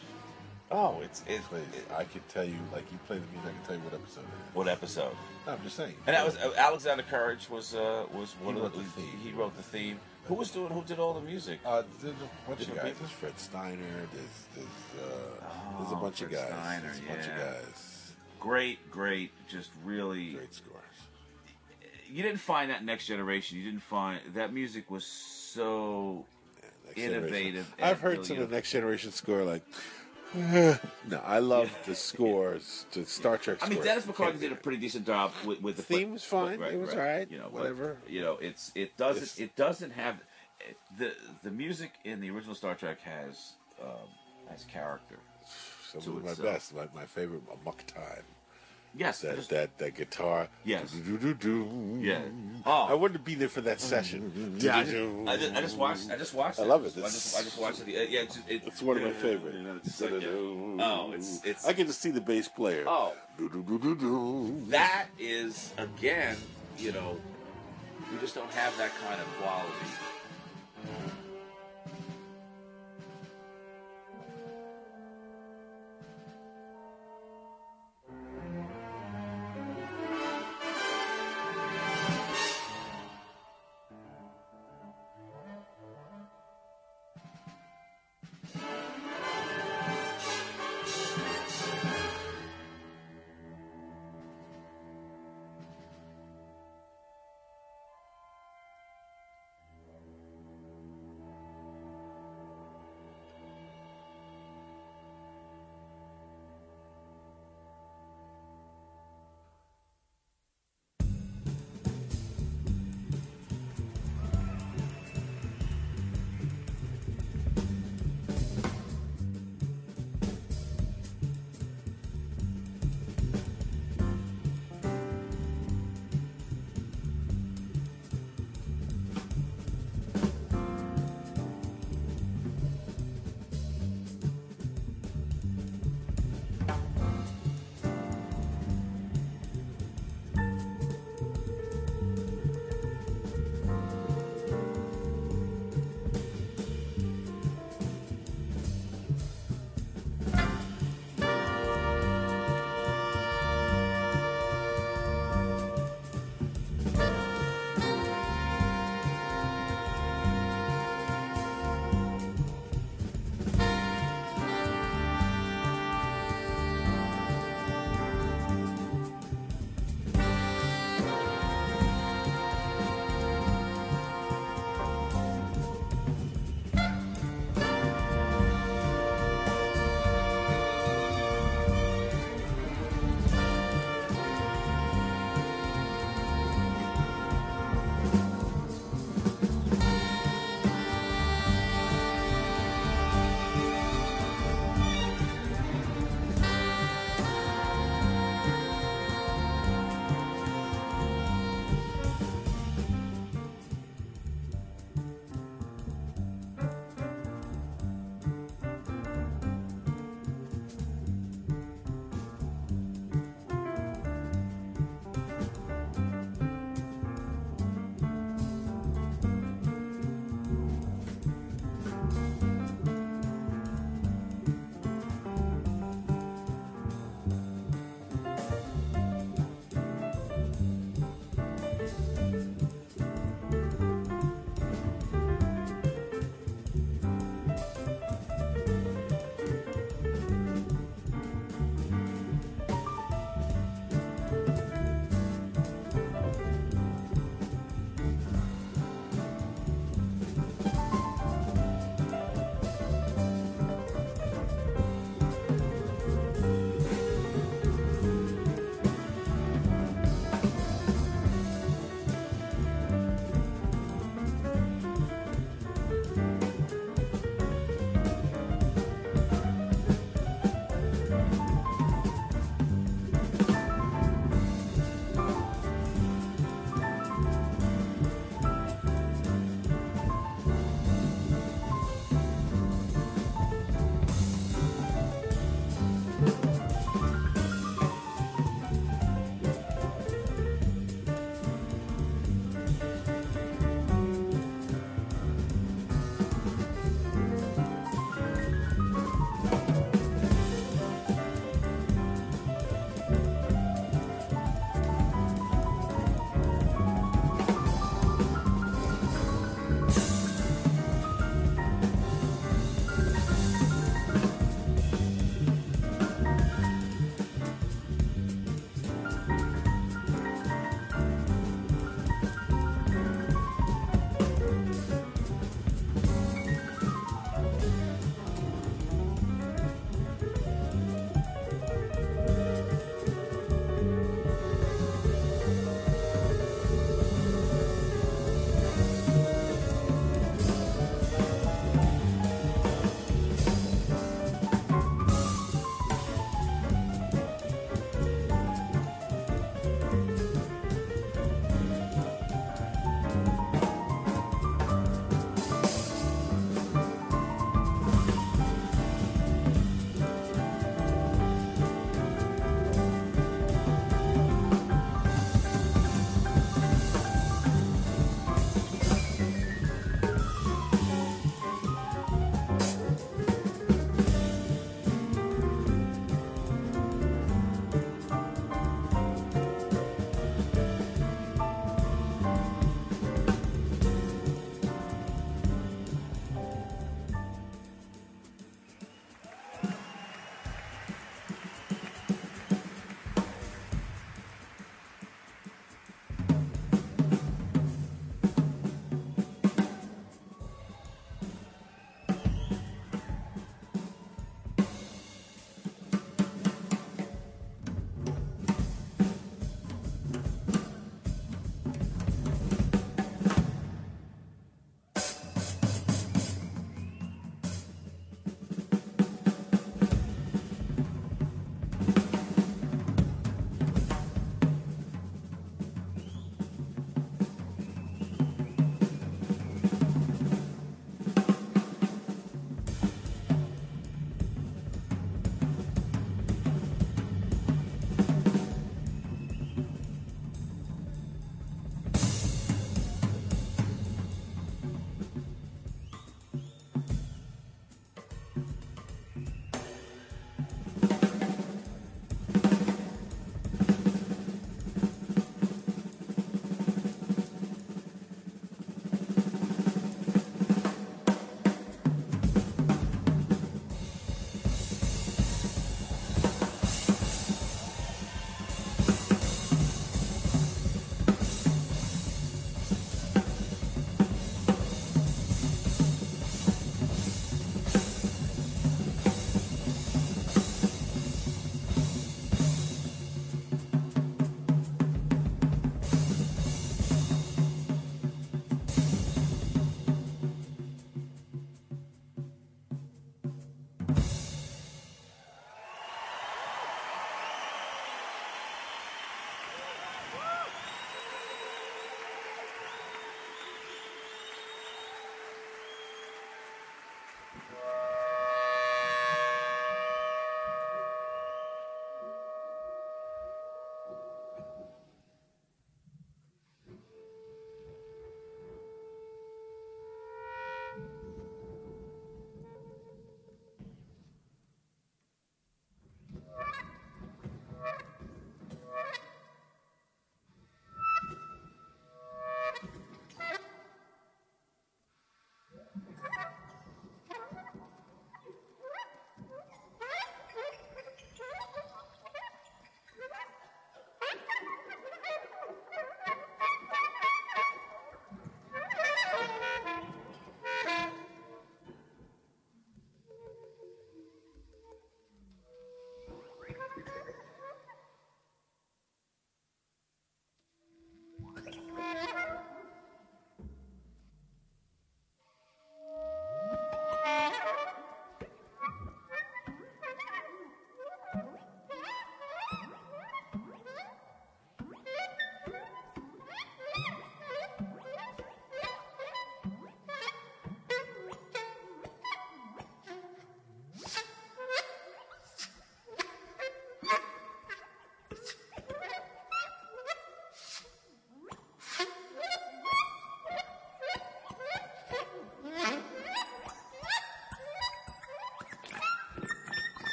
I could tell you, like you play the music, I can tell you what episode it is. What episode? No, I'm just saying. And that was Alexander Courage was one of the theme. He wrote the theme. Who did all the music? There's a bunch of guys. There's Fred Steiner. There's a bunch of guys. There's a bunch of guys. Great, just really great scores. You didn't find that Next Generation. You didn't find that music was so innovative. I've heard some of the Next Generation score like. No, I love the scores to Star Trek. I mean, Dennis McCarthy did a pretty decent job with the theme. Was fine. It was all right. Whatever. It doesn't have the music in the original Star Trek has character. Some of my best, my favorite, Amok Time. Yes, that guitar. Yes. Yeah. I wanted to be there for that session. Yeah. I just watched. I love it. I just watched it. It's one of my favorites. It's. I can just see the bass player. Oh. That is again. We just don't have that kind of quality.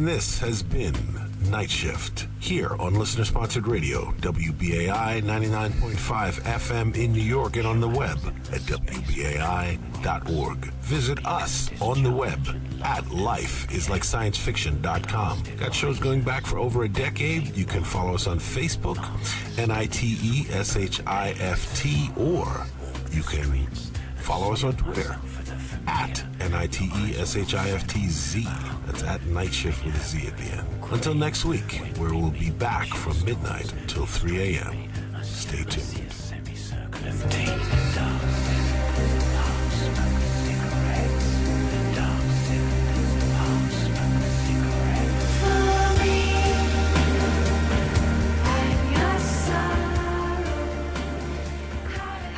And this has been Night Shift here on listener-sponsored radio, WBAI 99.5 FM in New York and on the web at WBAI.org. Visit us on the web at lifeislikesciencefiction.com. Got shows going back for over a decade. You can follow us on Facebook, NITESHIFT, or you can follow us on Twitter at NITESHIFTZ. That's at Night Shift with a Z at the end. Until next week, where we'll be back from midnight until 3 a.m. Stay tuned.